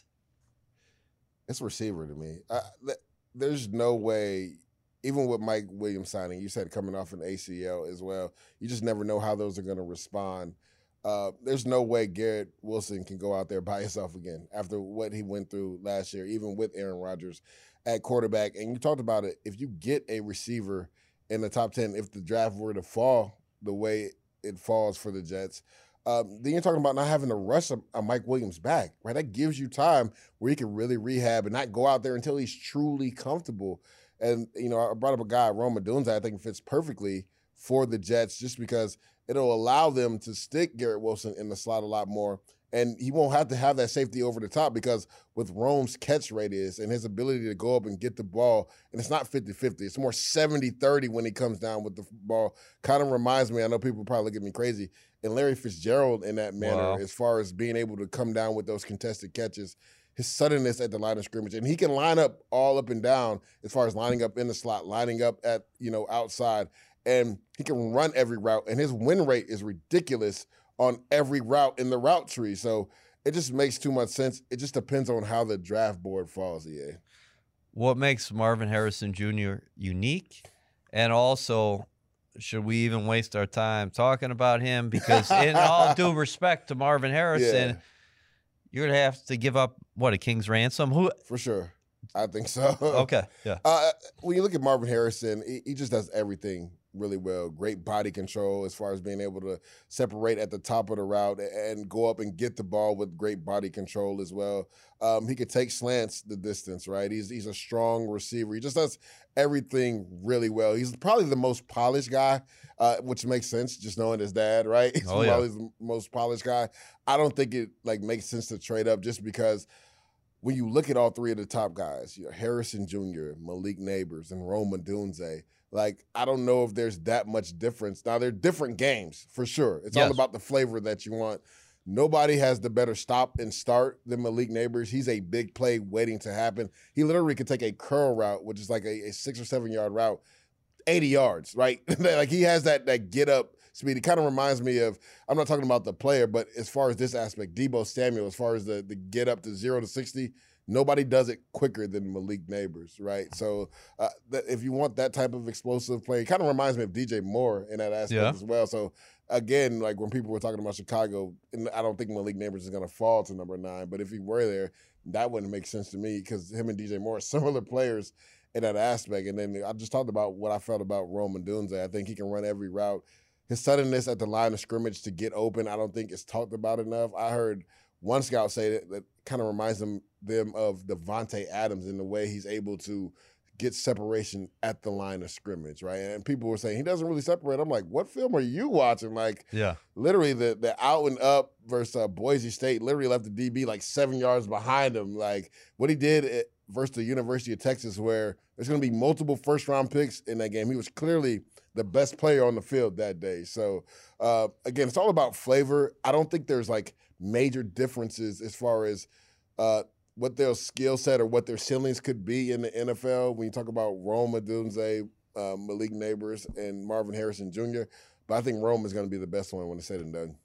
It's receiver to me. I, th- there's no way, even with Mike Williams signing, you said coming off an A C L as well, you just never know how those are going to respond. Uh, there's no way Garrett Wilson can go out there by himself again after what he went through last year, even with Aaron Rodgers at quarterback. And you talked about it. If you get a receiver in the top ten, if the draft were to fall the way it falls for the Jets, um, then you're talking about not having to rush a, a Mike Williams back, right? That gives you time where he can really rehab and not go out there until he's truly comfortable. And, you know, I brought up a guy, Rome Odunze, I think fits perfectly for the Jets just because it'll allow them to stick Garrett Wilson in the slot a lot more. And he won't have to have that safety over the top because with Rome's catch radius and his ability to go up and get the ball, and it's not fifty-fifty, it's more seventy thirty when he comes down with the ball. Kind of reminds me, I know people probably look at me crazy, and Larry Fitzgerald in that manner Wow. as far as being able to come down with those contested catches, his suddenness at the line of scrimmage. And he can line up all up and down as far as lining up in the slot, lining up at, you know, outside. And he can run every route, and his win rate is ridiculous on every route in the route tree. So it just makes too much sense. It just depends on how the draft board falls, E A. What makes Marvin Harrison Junior unique? And also, should we even waste our time talking about him? Because in all due respect to Marvin Harrison, Yeah. you're going to have to give up, what, a king's ransom? Who? For sure. I think so. Okay, yeah. Uh, when you look at Marvin Harrison, he, he just does everything really well. Great body control as far as being able to separate at the top of the route and go up and get the ball with great body control as well. Um, he could take slants the distance, right? He's he's a strong receiver. He just does everything really well. He's probably the most polished guy, uh, which makes sense just knowing his dad, right? He's Oh, yeah. probably the most polished guy. I don't think it like makes sense to trade up just because when you look at all three of the top guys, you know, Harrison Junior, Malik Neighbors, and Rome Odunze, like, I don't know if there's that much difference. Now, they're different games, for sure. It's all Yes. about the flavor that you want. Nobody has the better stop and start than Malik Neighbors. He's a big play waiting to happen. He literally could take a curl route, which is like a, a six or seven yard route, eighty yards, right? Like, he has that that get up speed. It kind of reminds me of, I'm not talking about the player, but as far as this aspect, Deebo Samuel, as far as the, the get up to zero to sixty, nobody does it quicker than Malik Neighbors, right? So uh, that, if you want that type of explosive play, it kind of reminds me of D J Moore in that aspect Yeah. as well. So again, like when people were talking about Chicago, and I don't think Malik Neighbors is going to fall to number nine, but if he were there, that wouldn't make sense to me because him and D J Moore are similar players in that aspect. And then I just talked about what I felt about Rome Odunze. I think he can run every route. His suddenness at the line of scrimmage to get open, I don't think it's talked about enough. I heard one scout say that, that kind of reminds them, them of Devontae Adams in the way he's able to get separation at the line of scrimmage, right? And people were saying he doesn't really separate. I'm like, what film are you watching? Like, Yeah. literally the the out and up versus uh, Boise State literally left the D B like seven yards behind him. Like what he did at, versus the University of Texas, where there's going to be multiple first round picks in that game. He was clearly the best player on the field that day. So uh, again, it's all about flavor. I don't think there's like major differences as far as uh, what their skill set or what their ceilings could be in the N F L. When you talk about Rome Odunze, uh, Malik Neighbors, and Marvin Harrison Junior But I think Rome is going to be the best one when it's said and done.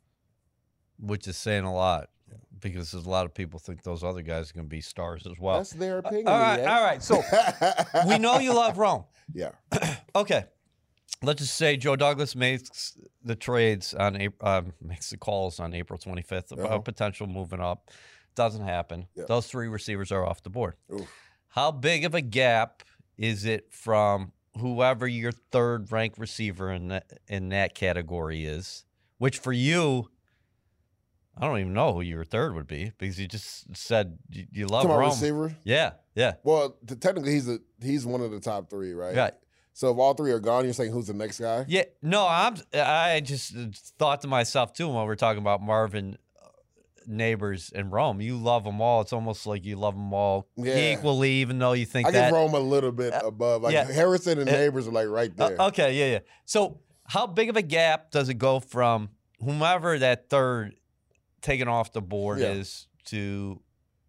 Which is saying a lot because there's a lot of people think those other guys are going to be stars as well. That's their opinion. all right, yeah. all right. So we know you love Rome. Yeah. Okay. Let's just say Joe Douglas makes the trades on April, um, makes the calls on April twenty-fifth about Uh-huh. potential moving up. Doesn't happen. Yeah. Those three receivers are off the board. Oof. How big of a gap is it from whoever your third ranked receiver in that, in that category is? Which for you, I don't even know who your third would be because you just said you, you love Come on, Rome. receiver. Yeah. Yeah. Well, t- technically, he's a he's one of the top three, right? Right. So if all three are gone, you're saying who's the next guy? Yeah. No, I'm. I just thought to myself too when we were talking about Marvin, Neighbors, and Rome. You love them all. It's almost like you love them all Yeah. equally, even though you think I that. give Rome a little bit above. Like yeah. Harrison and Uh, Neighbors are like right Uh, there. okay. Yeah. Yeah. So how big of a gap does it go from whomever that third taken off the board Yeah. is to?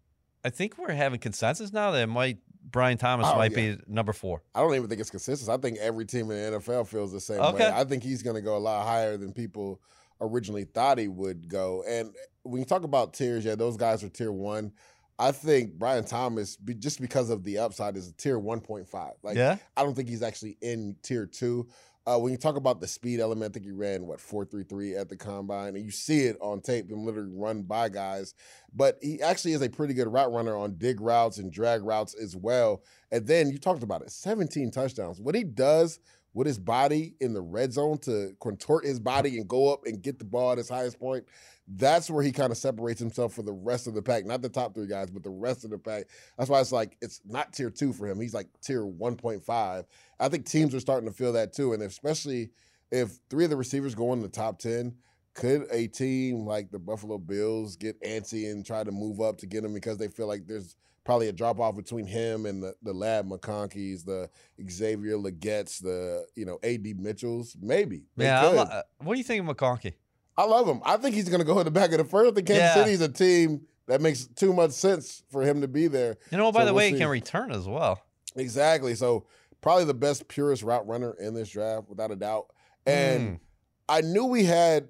I think we're having consensus now that it might Brian Thomas Oh, might yeah. be number four. I don't even think it's consistent. I think every team in the N F L feels the same Okay. way. I think he's going to go a lot higher than people originally thought he would go. And when you talk about tiers, yeah, those guys are tier one. I think Brian Thomas, be, just because of the upside, is a tier one point five. Like, Yeah. I don't think he's actually in tier two. Uh, when you talk about the speed element, I think he ran, what, four three three at the combine. And you see it on tape, him literally run by guys. But he actually is a pretty good route runner on dig routes and drag routes as well. And then you talked about it, seventeen touchdowns. What he does with his body in the red zone to contort his body and go up and get the ball at his highest point, that's where he kind of separates himself from the rest of the pack. Not the top three guys, but the rest of the pack. That's why it's like, it's not tier two for him. He's like tier one point five. I think teams are starting to feel that too. And especially if three of the receivers go in the top ten, could a team like the Buffalo Bills get antsy and try to move up to get him because they feel like there's probably a drop-off between him and the, the Lab McConkeys, the Xavier Legetts, the, you know, A D Mitchells? Maybe. They Yeah. I could. lo- uh, what do you think of McConkey? I love him. I think he's going to go in the back of the first. I think Kansas Yeah. City's a team that makes too much sense for him to be there. You know, by So the we'll way, see. he can return as well. Exactly. So probably the best, purest route runner in this draft, without a doubt. And Mm. I knew we had,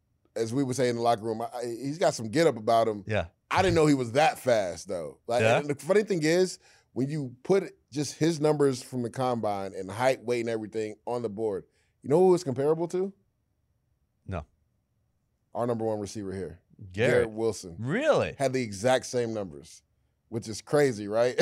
as we would say in the locker room, I, he's got some get up about him. Yeah. I didn't know he was that fast, though. Like, Yeah. and the funny thing is, when you put just his numbers from the combine and height, weight, and everything on the board, you know who it's comparable to? No. Our number one receiver here, Garrett. Wilson. Really? Had the exact same numbers, which is crazy, right?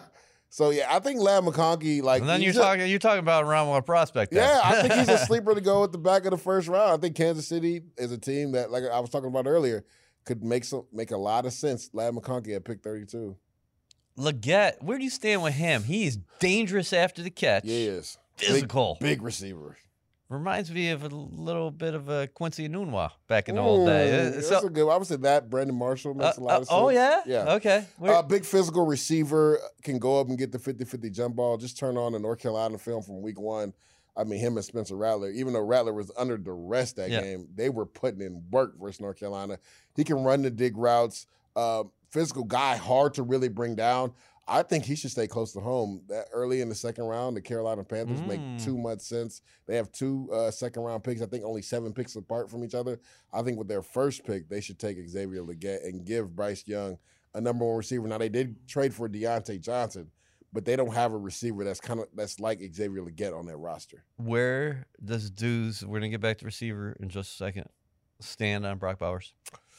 So yeah, I think Lab McConkey, like, And then you're he's a- talking you're talking about a round one prospect. There. yeah, I think he's a sleeper to go at the back of the first round. I think Kansas City is a team that, like I was talking about earlier, could make some make a lot of sense. Lab McConkey at pick thirty-two. Leggett, where do you stand with him? He's dangerous after the catch. Yeah, he is. Physical. Big, big receiver. Reminds me of a little bit of a Quincy Enunwa back in the old day. Ooh, Uh, that's so- a good. I would say that Brandon Marshall makes uh, a lot uh, of sense. oh, yeah? yeah. Okay. Where- Uh, big physical receiver, can go up and get the fifty-fifty jump ball. Just turn on the North Carolina film from week one. I mean, him and Spencer Rattler, even though Rattler was under duress that Yeah. game, they were putting in work versus North Carolina. He can run the dig routes. Um, physical guy, hard to really bring down. I think he should stay close to home. That early in the second round, the Carolina Panthers Mm. make too much sense. They have two uh, second round picks. I think only seven picks apart from each other. I think with their first pick, they should take Xavier Leggett and give Bryce Young a number one receiver. Now they did trade for Deontay Johnson, but they don't have a receiver that's kind of that's like Xavier Leggett on their roster. Where does Dues, we're going to get back to receiver in just a second, stand on Brock Bowers?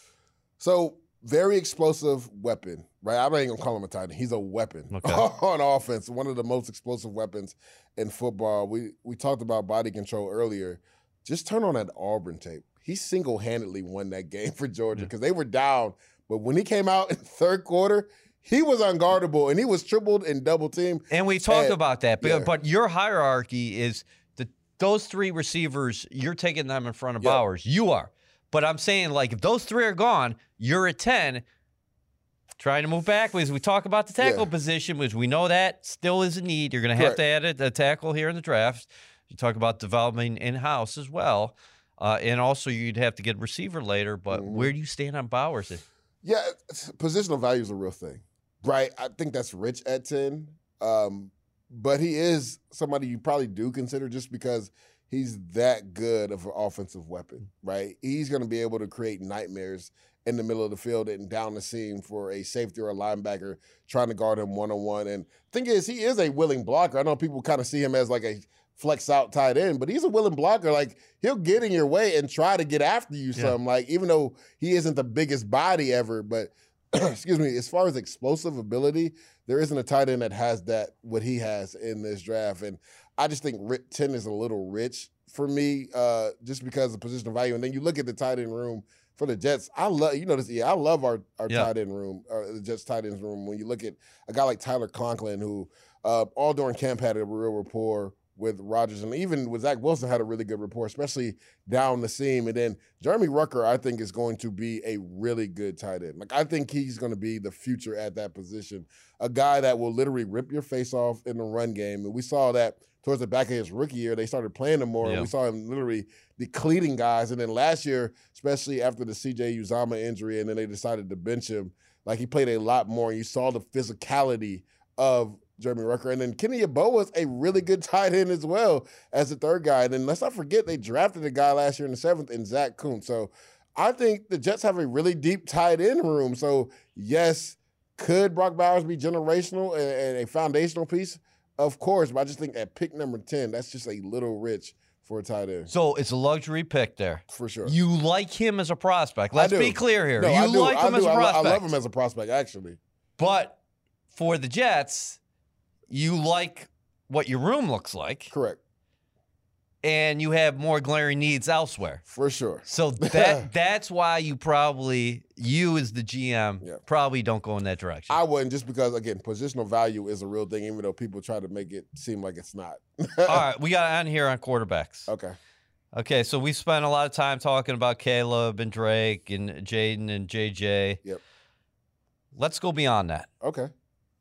So very explosive weapon, right? I'm not even gonna call him a tight end. He's a weapon Okay. on offense. One of the most explosive weapons in football. We we talked about body control earlier. Just turn on that Auburn tape. He single-handedly won that game for Georgia because they were down. But when he came out in the third quarter, he was unguardable and he was tripled and double teamed. And we talked And- about that, but, yeah. but your hierarchy is the those three receivers, you're taking them in front of Yeah. Bowers. You are. But I'm saying, like, if those three are gone, you're at ten, trying to move back. Because we talk about the tackle Yeah. position, which we know that still is a need. You're going to have to add a, a tackle here in the draft. You talk about developing in-house as well. Uh, and also, you'd have to get receiver later. But Mhm. where do you stand on Bowers? Yeah, it's- positional value is a real thing, right? I think that's rich at ten. Um, but he is somebody you probably do consider just because he's that good of an offensive weapon, right? He's going to be able to create nightmares in the middle of the field and down the seam for a safety or a linebacker trying to guard him one-on-one. And the thing is, he is a willing blocker. I know people kind of see him as like a flex out tight end, but he's a willing blocker. Like, he'll get in your way and try to get after you Yeah. some. Like, even though he isn't the biggest body ever, but excuse me, as far as explosive ability, there isn't a tight end that has that, what he has in this draft. And I just think ri- ten is a little rich for me, uh, just because of positional value. And then you look at the tight end room for the Jets, I love you know this. Yeah, I love our our Yeah. tight end room, uh, the Jets tight ends room. When you look at a guy like Tyler Conklin, who uh, all during camp had a real rapport with Rodgers, and even with Zach Wilson had a really good rapport, especially down the seam. And then Jeremy Rucker, I think, is going to be a really good tight end. Like I think he's going to be the future at that position, a guy that will literally rip your face off in the run game. And we saw that towards the back of his rookie year, they started playing him more, Yeah. and we saw him literally depleting guys. And then last year, especially after the C J Uzomah injury, and then they decided to bench him, like he played a lot more. And you saw the physicality of Jeremy Rucker. And then Kenny Yeboah is a really good tight end as well as the third guy. And then let's not forget they drafted a guy last year in the seventh in Zach Kuntz. So I think the Jets have a really deep tight end room. So yes, could Brock Bowers be generational and, and a foundational piece? Of course, but I just think at pick number ten, that's just a little rich for a tight end. So it's a luxury pick there. For sure. You like him as a prospect. Let's I do. be clear here. No, you I do. like I him do. as a I lo- prospect. I love him as a prospect, actually. But for the Jets, you like what your room looks like, Correct. and you have more glaring needs elsewhere. For sure. So that that's why you probably, you as the G M, Yeah. probably don't go in that direction. I wouldn't, just because, again, positional value is a real thing, even though people try to make it seem like it's not. All right, we got on here on quarterbacks. Okay. Okay, so we spent a lot of time talking about Caleb and Drake and Jaden and J J. Yep. Let's go beyond that. Okay.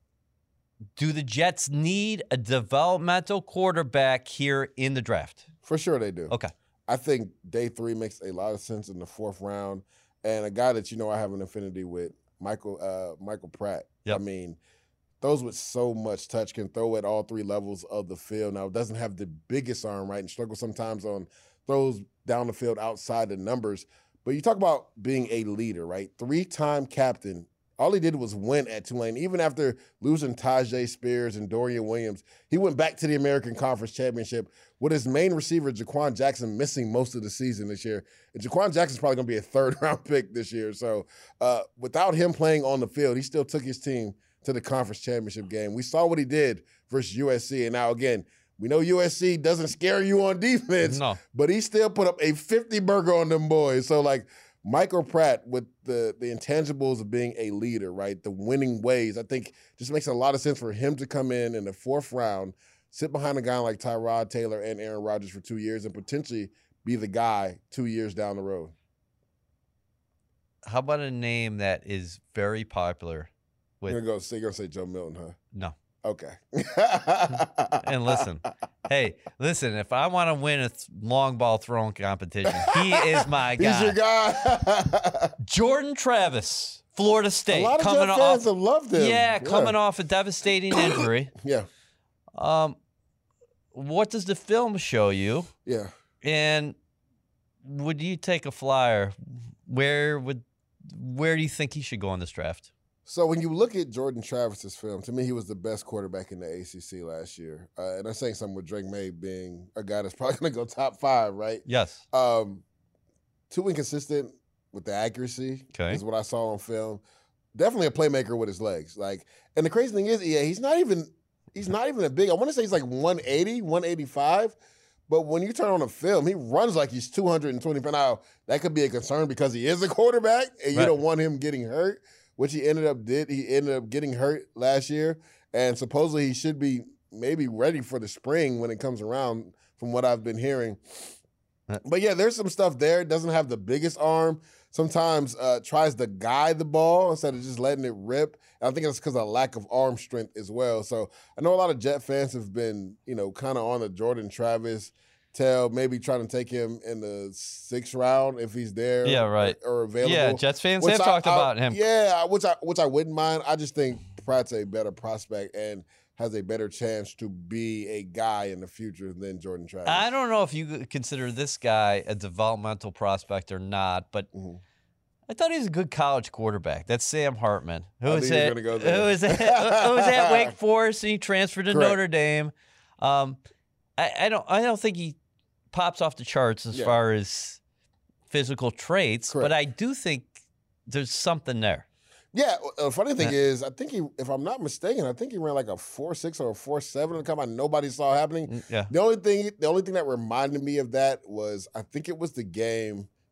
Do the Jets need a developmental quarterback here in the draft? For sure they do. Okay. I think day three makes a lot of sense in the fourth round. And a guy that you know I have an affinity with, Michael uh, Michael Pratt. Yep. I mean, throws with so much touch, can throw at all three levels of the field. Now, doesn't have the biggest arm, right, and struggles sometimes on throws down the field outside the numbers. But you talk about being a leader, right? Three-time captain. All he did was win at Tulane. Even after losing Tajay Spears and Dorian Williams, he went back to the American Conference Championship with his main receiver, Jaquan Jackson, missing most of the season this year. And Jaquan Jackson's probably going to be a third-round pick this year. So uh, without him playing on the field, he still took his team to the conference championship game. We saw what he did versus U S C. And now, again, we know U S C doesn't scare you on defense, No. but he still put up a fifty burger on them boys. So, like, Michael Pratt with the the intangibles of being a leader, right? The winning ways, I think just makes a lot of sense for him to come in in the fourth round, sit behind a guy like Tyrod Taylor and Aaron Rodgers for two years and potentially be the guy two years down the road. How about a name that is very popular? With You're gonna go say you're gonna say Joe Milton, huh? no. Okay. And listen, hey, listen, if I want to win a th- long ball throwing competition, he is my guy. He's your guy. Jordan Travis, Florida State. A lot of coming Jet fans off, have loved him. Yeah, coming off a devastating injury. Yeah. Um, what does the film show you? Yeah. And would you take a flyer? Where would where do you think he should go in this draft? So when you look at Jordan Travis's film, to me, he was the best quarterback in the A C C last year. Uh, and I'm saying something with Drake May being a guy that's probably going to go top five, right? Yes. Um, too inconsistent with the accuracy Okay. is what I saw on film. Definitely a playmaker with his legs. Like, and the crazy thing is, yeah, he's not even he's not even a big. I want to say he's like one eighty, one eighty-five. But when you turn on a film, he runs like he's two hundred twenty pounds. Now, that could be a concern because he is a quarterback, and you Right. don't want him getting hurt, which he ended up did. He ended up getting hurt last year, and supposedly he should be maybe ready for the spring when it comes around, from what I've been hearing. Right. But yeah, there's some stuff there. Doesn't have the biggest arm. Sometimes uh, tries to guide the ball instead of just letting it rip. And I think it's because of lack of arm strength as well. So I know a lot of Jet fans have been, you know, kind of on the Jordan Travis tail, maybe trying to take him in the sixth round if he's there. Yeah, right. Or, or available. Yeah, Jets fans Which have I- talked I- about him. Yeah, which I which I wouldn't mind. I just think Pratt's a better prospect and has a better chance to be a guy in the future than Jordan Travis. I don't know if you consider this guy a developmental prospect or not, but Mhm. I thought he was a good college quarterback. That's Sam Hartman, who I was knew you were at gonna go there. who was at, who was at Wake Forest and he transferred to Correct. Notre Dame. Um, I, I don't I don't think he pops off the charts as Yeah. far as physical traits, Correct. but I do think there's something there. Yeah, the funny thing Yeah. is, I think he, if I'm not mistaken, I think he ran like a four six or a four seven. Come on, nobody saw happening. Mm, Yeah. The only thing, the only thing that reminded me of that was, I think it was the game,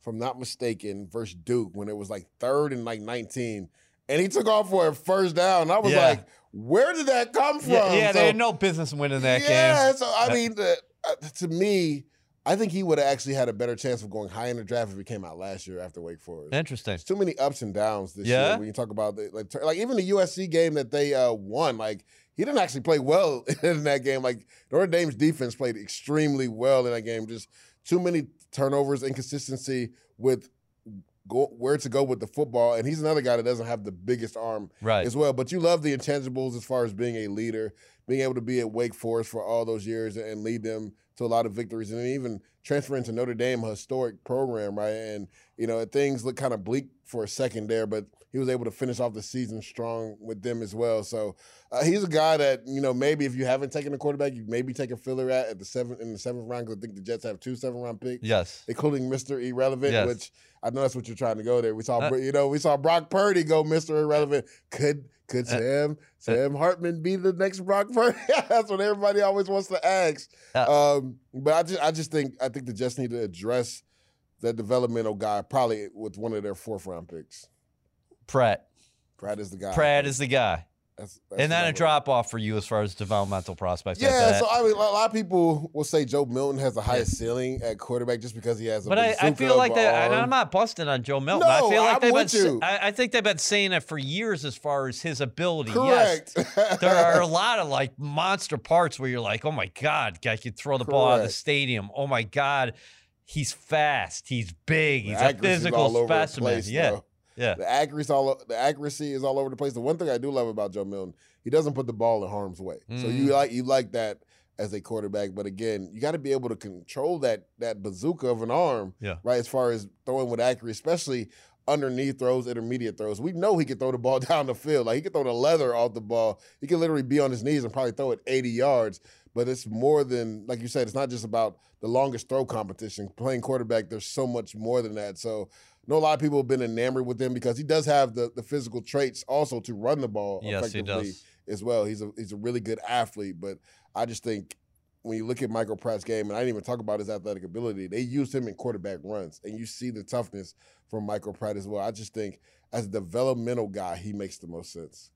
if I'm not mistaken, versus Duke when it was like third and like nineteen. And he took off for a first down. And I was Yeah. like, where did that come from? Yeah, yeah So- they had no business winning that yeah, game. so I mean, uh, uh, to me, I think he would have actually had a better chance of going high in the draft if he came out last year after Wake Forest. Interesting. There's too many ups and downs this Yeah? year when you talk about the, like like even the U S C game that they uh, won. Like he didn't actually play well in that game. Like Notre Dame's defense played extremely well in that game. Just too many turnovers, inconsistency with go, where to go with the football. And he's another guy that doesn't have the biggest arm Right. as well. But you love the intangibles as far as being a leader, being able to be at Wake Forest for all those years and lead them to a lot of victories, and even transferring to Notre Dame, a historic program, right? And, you know, things look kind of bleak for a second there, but he was able to finish off the season strong with them as well. So uh, he's a guy that, you know, maybe if you haven't taken a quarterback, you maybe take a filler at at the seventh in the seventh round, because I think the Jets have two seventh round picks. Yes. Including Mister Irrelevant, Yes. which I know that's what you're trying to go there. We saw, Uh, you know, we saw Brock Purdy go Mister Irrelevant. Could could Uh, Sam Sam Hartman be the next Brock Purdy? That's what everybody always wants to ask. Uh, Um, but I just I just think I think the Jets need to address that developmental guy probably with one of their fourth round picks. Pratt. Pratt is the guy. Pratt is the guy. That's, that's And then what a I- drop off for you as far as developmental prospects. after Yeah, that. so I mean, a lot of people will say Joe Milton has the highest ceiling at quarterback just because he has a But I, I bazooka feel of like a that. And arm. I'm not busting on Joe Milton. I No, feel like I'm they've with been. you. I, I think they've been saying it for years as far as his ability. Correct. Yes, there are a lot of like monster parts where you're like, oh my god, guy can throw the ball out of the Correct. stadium. Oh my god, he's fast. He's big. The He's a accuracy's physical all over the specimen. place, yeah, though. yeah. The accuracy all the accuracy is all over the place. The one thing I do love about Joe Milton, he doesn't put the ball in harm's way. So you Mm. like you like that as a quarterback, but again, you got to be able to control that that bazooka of an arm, Yeah. right? As far as throwing with accuracy, especially underneath throws, intermediate throws. We know he can throw the ball down the field. Like he can throw the leather off the ball. He can literally be on his knees and probably throw it eighty yards. But it's more than, like you said, it's not just about the longest throw competition. Playing quarterback, there's so much more than that. So I know a lot of people have been enamored with him because he does have the, the physical traits also to run the ball Yes, he effectively does. as well. He's a he's a really good athlete, but I just think when you look at Michael Pratt's game, and I didn't even talk about his athletic ability, they used him in quarterback runs, and you see the toughness from Michael Pratt as well. I just think as a developmental guy, he makes the most sense.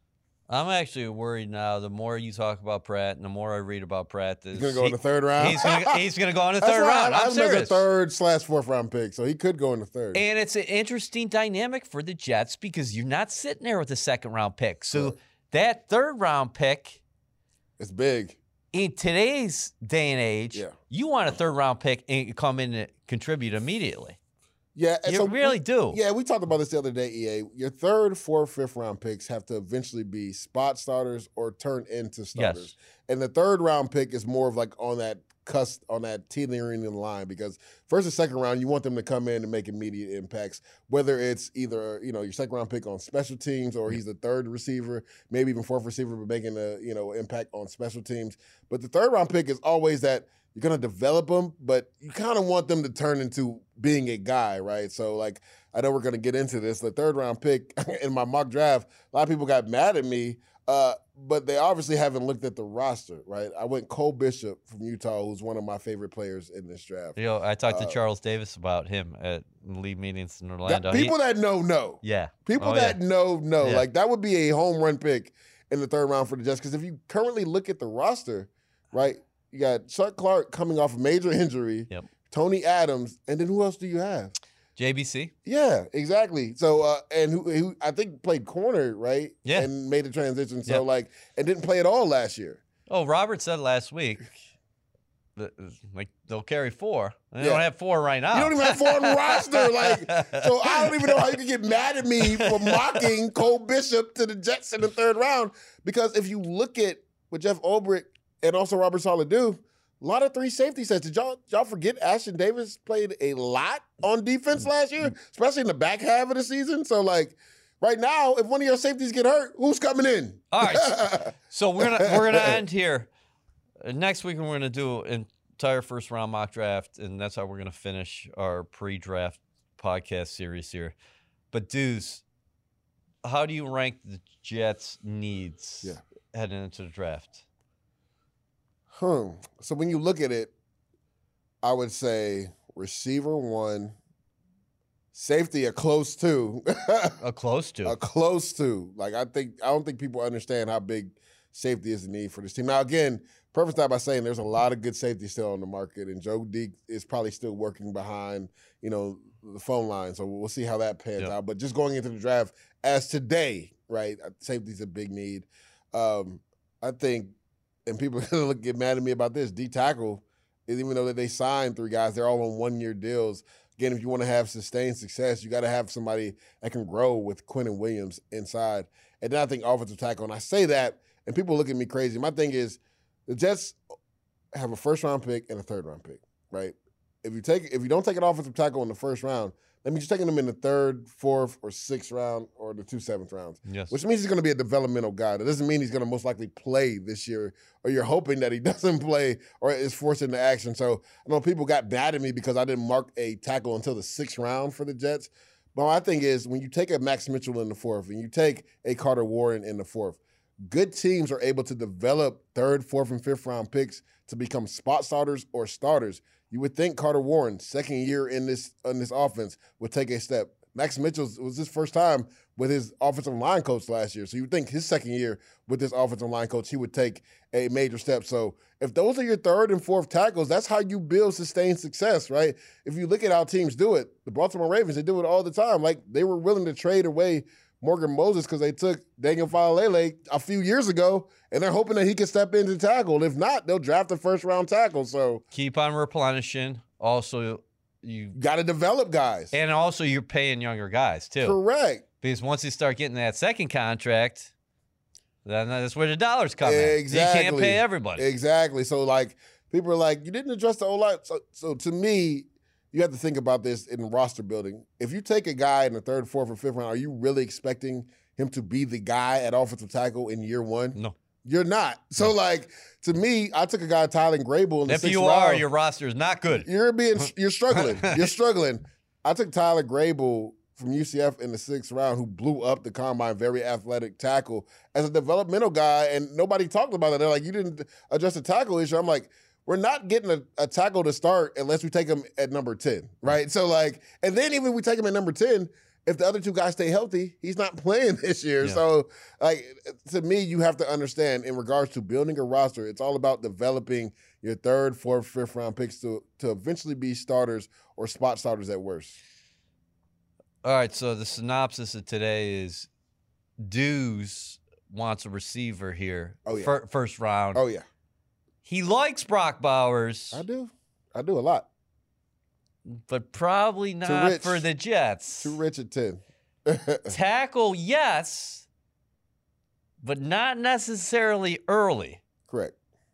I'm actually worried now. The more you talk about Pratt and the more I read about Pratt, He's gonna go in the third round. He's gonna, he's gonna go in the That's third right. round. I I'm have him as a serious. third slash fourth round pick, so he could go in the third. And it's an interesting dynamic for the Jets because you're not sitting there with a second round pick. So Correct. that third round pick It's big. in today's day and age, Yeah. you want a third round pick and come in and contribute immediately. Yeah, and You so really we- do. Yeah, we talked about this the other day, E A. Your third, fourth, fifth round picks have to eventually be spot starters or turn into starters. And the third round pick is more of like on that cusp, on that teetering in the line, because first and second round, you want them to come in and make immediate impacts, whether it's either, you know, your second round pick on special teams or he's the third receiver, maybe even fourth receiver, but making a, you know, impact on special teams. But the third round pick is always that you're going to develop them, but you kind of want them to turn into being a guy, right? So, like, I know we're going to get into this. The third round pick in my mock draft, a lot of people got mad at me, uh, but they obviously haven't looked at the roster, right? I went Cole Bishop from Utah, who's one of my favorite players in this draft. You know, I talked to Uh, Charles Davis about him at league meetings in That- Orlando. He- people that know, know. yeah. People Oh, that yeah. know, know. Yeah. Like, that would be a home run pick in the third round for the Jets. Because if you currently look at the roster, right, you got Chuck Clark coming off a major injury, Yep. Tony Adams, and then who else do you have? J B C. Yeah, exactly. So, uh, and who, who I think played corner, right? Yeah. And made the transition. So, Yeah. like, and didn't play at all last year. Oh, Robert said last week that like they'll carry four. They Yeah. don't have four right now. You don't even have four on the roster. Like, so I don't even know how you can get mad at me for mocking Cole Bishop to the Jets in the third round. Because if you look at what Jeff Ulbrich and also Robert Saleh do, a lot of three safety sets. Did y'all, y'all forget Ashton Davis played a lot on defense last year, especially in the back half of the season? So, like, right now, if one of your safeties get hurt, who's coming in? All right. So, so we're gonna we're gonna end here. Uh, Next week we're gonna do an entire first round mock draft, and that's how we're gonna finish our pre-draft podcast series here. But Deuce, how do you rank the Jets' needs Yeah. heading into the draft? Hmm. So when you look at it, I would say receiver one, Safety, a close two. A close to. A close two. Like, I think I don't think people understand how big safety is the need for this team. Now, again, preface that by saying there's a lot of good safety still on the market, and Joe Deke is probably still working behind, you know, the phone line. So we'll see how that pans yep. out. But just going into the draft as today, right, safety's a big need. Um, I think, and people are going to get mad at me about this, D tackle, even though they signed three guys, they're all on one-year deals. Again, if you want to have sustained success, you got to have somebody that can grow with Quinnen Williams inside. And then I think offensive tackle, and I say that, and people look at me crazy. My thing is, the Jets have a first-round pick and a third-round pick, right? If you take, if you don't take an offensive tackle in the first round, that means you're taking them in the third, fourth, or sixth round, or the two seventh rounds. Yes. Which means he's going to be a developmental guy. That doesn't mean he's going to most likely play this year, or you're hoping that he doesn't play or is forced into action. So I know people got mad at me because I didn't mark a tackle until the sixth round for the Jets. But my thing is, when you take a Max Mitchell in the fourth and you take a Carter Warren in the fourth, good teams are able to develop third, fourth, and fifth round picks to become spot starters or starters. You would think Carter Warren, second year in this in this offense, would take a step. Max Mitchell was his first time with his offensive line coach last year. So you would think his second year with this offensive line coach, he would take a major step. So if those are your third and fourth tackles, that's how you build sustained success, right? If you look at how teams do it, the Baltimore Ravens, they do it all the time. Like, they were willing to trade away Morgan Moses because they took Daniel Faalele a few years ago, and they're hoping that he can step into tackle. If not, they'll draft a first-round tackle. So keep on replenishing. Also, you got to develop guys. And also, you're paying younger guys, too. Correct. Because once you start getting that second contract, then that's where the dollars come in. Exactly. You can't pay everybody. Exactly. So, like, people are like, you didn't address the O-line. So, so to me, you have to think about this in roster building. If you take a guy in the third, fourth, or fifth round, are you really expecting him to be the guy at offensive tackle in year one? No. You're not. So, no. like, to me, I took a guy, Tyler Grable, in the if sixth you round. are, your roster is not good. You're being, you're struggling. You're struggling. I took Tyler Grable from U C F in the sixth round, who blew up the combine, very athletic tackle, as a developmental guy, and nobody talked about it. They're like, you didn't address the tackle issue. I'm like, we're not getting a, a tackle to start unless we take him at number ten, right? So, like, and then even if we take him at number ten, if the other two guys stay healthy, he's not playing this year. Yeah. So, like, to me, you have to understand, in regards to building a roster, it's all about developing your third, fourth, fifth round picks to, to eventually be starters or spot starters at worst. All right, so the synopsis of today is Dews wants a receiver here. Oh, yeah. Fir- first round. Oh, yeah. He likes Brock Bowers. I do. I do a lot. But probably not for the Jets. Too rich at ten. Tackle, yes, but not necessarily early. Correct.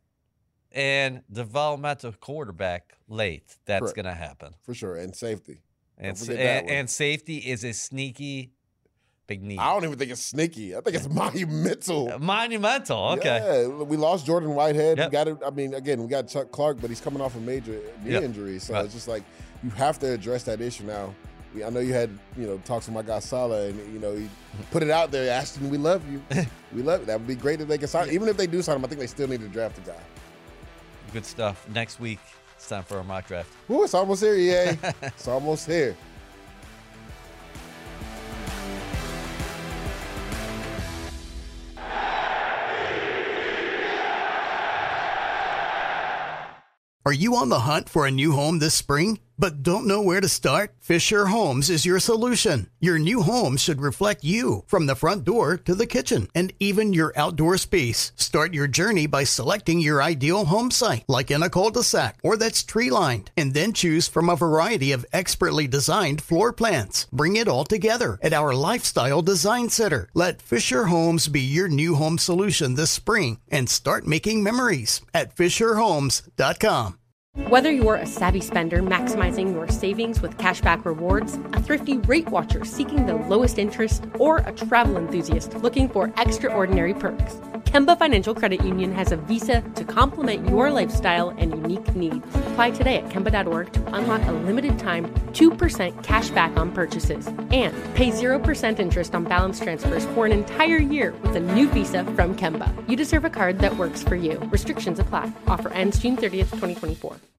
And developmental quarterback late. That's going to happen. For sure. And safety. And, and, and safety is a sneaky big need. I don't even think it's sneaky. I think it's monumental. Uh, monumental, okay. Yeah, we lost Jordan Whitehead. Yep. We got it. I mean, again, we got Chuck Clark, but he's coming off a major knee yep. injury. So right. it's just like, you have to address that issue now. We, I know you had, you know, talks with my guy Salah, and, you know, he put it out there, Ashton, we love you. We love you. That would be great if they can sign. Even if they do sign him, I think they still need to draft a guy. Good stuff. Next week, it's time for our mock draft. Ooh, it's almost here, E A. It's almost here. Are you on the hunt for a new home this spring, but don't know where to start? Fisher Homes is your solution. Your new home should reflect you, from the front door to the kitchen, and even your outdoor space. Start your journey by selecting your ideal home site, like in a cul-de-sac or that's tree-lined, and then choose from a variety of expertly designed floor plans. Bring it all together at our Lifestyle Design Center. Let Fisher Homes be your new home solution this spring, and start making memories at fisher homes dot com. Whether you're a savvy spender maximizing your savings with cashback rewards, a thrifty rate watcher seeking the lowest interest, or a travel enthusiast looking for extraordinary perks, Kemba Financial Credit Union has a visa to complement your lifestyle and unique needs. Apply today at Kemba dot org to unlock a limited time two percent cash back on purchases and pay zero percent interest on balance transfers for an entire year with a new visa from Kemba. You deserve a card that works for you. Restrictions apply. Offer ends June thirtieth, twenty twenty-four.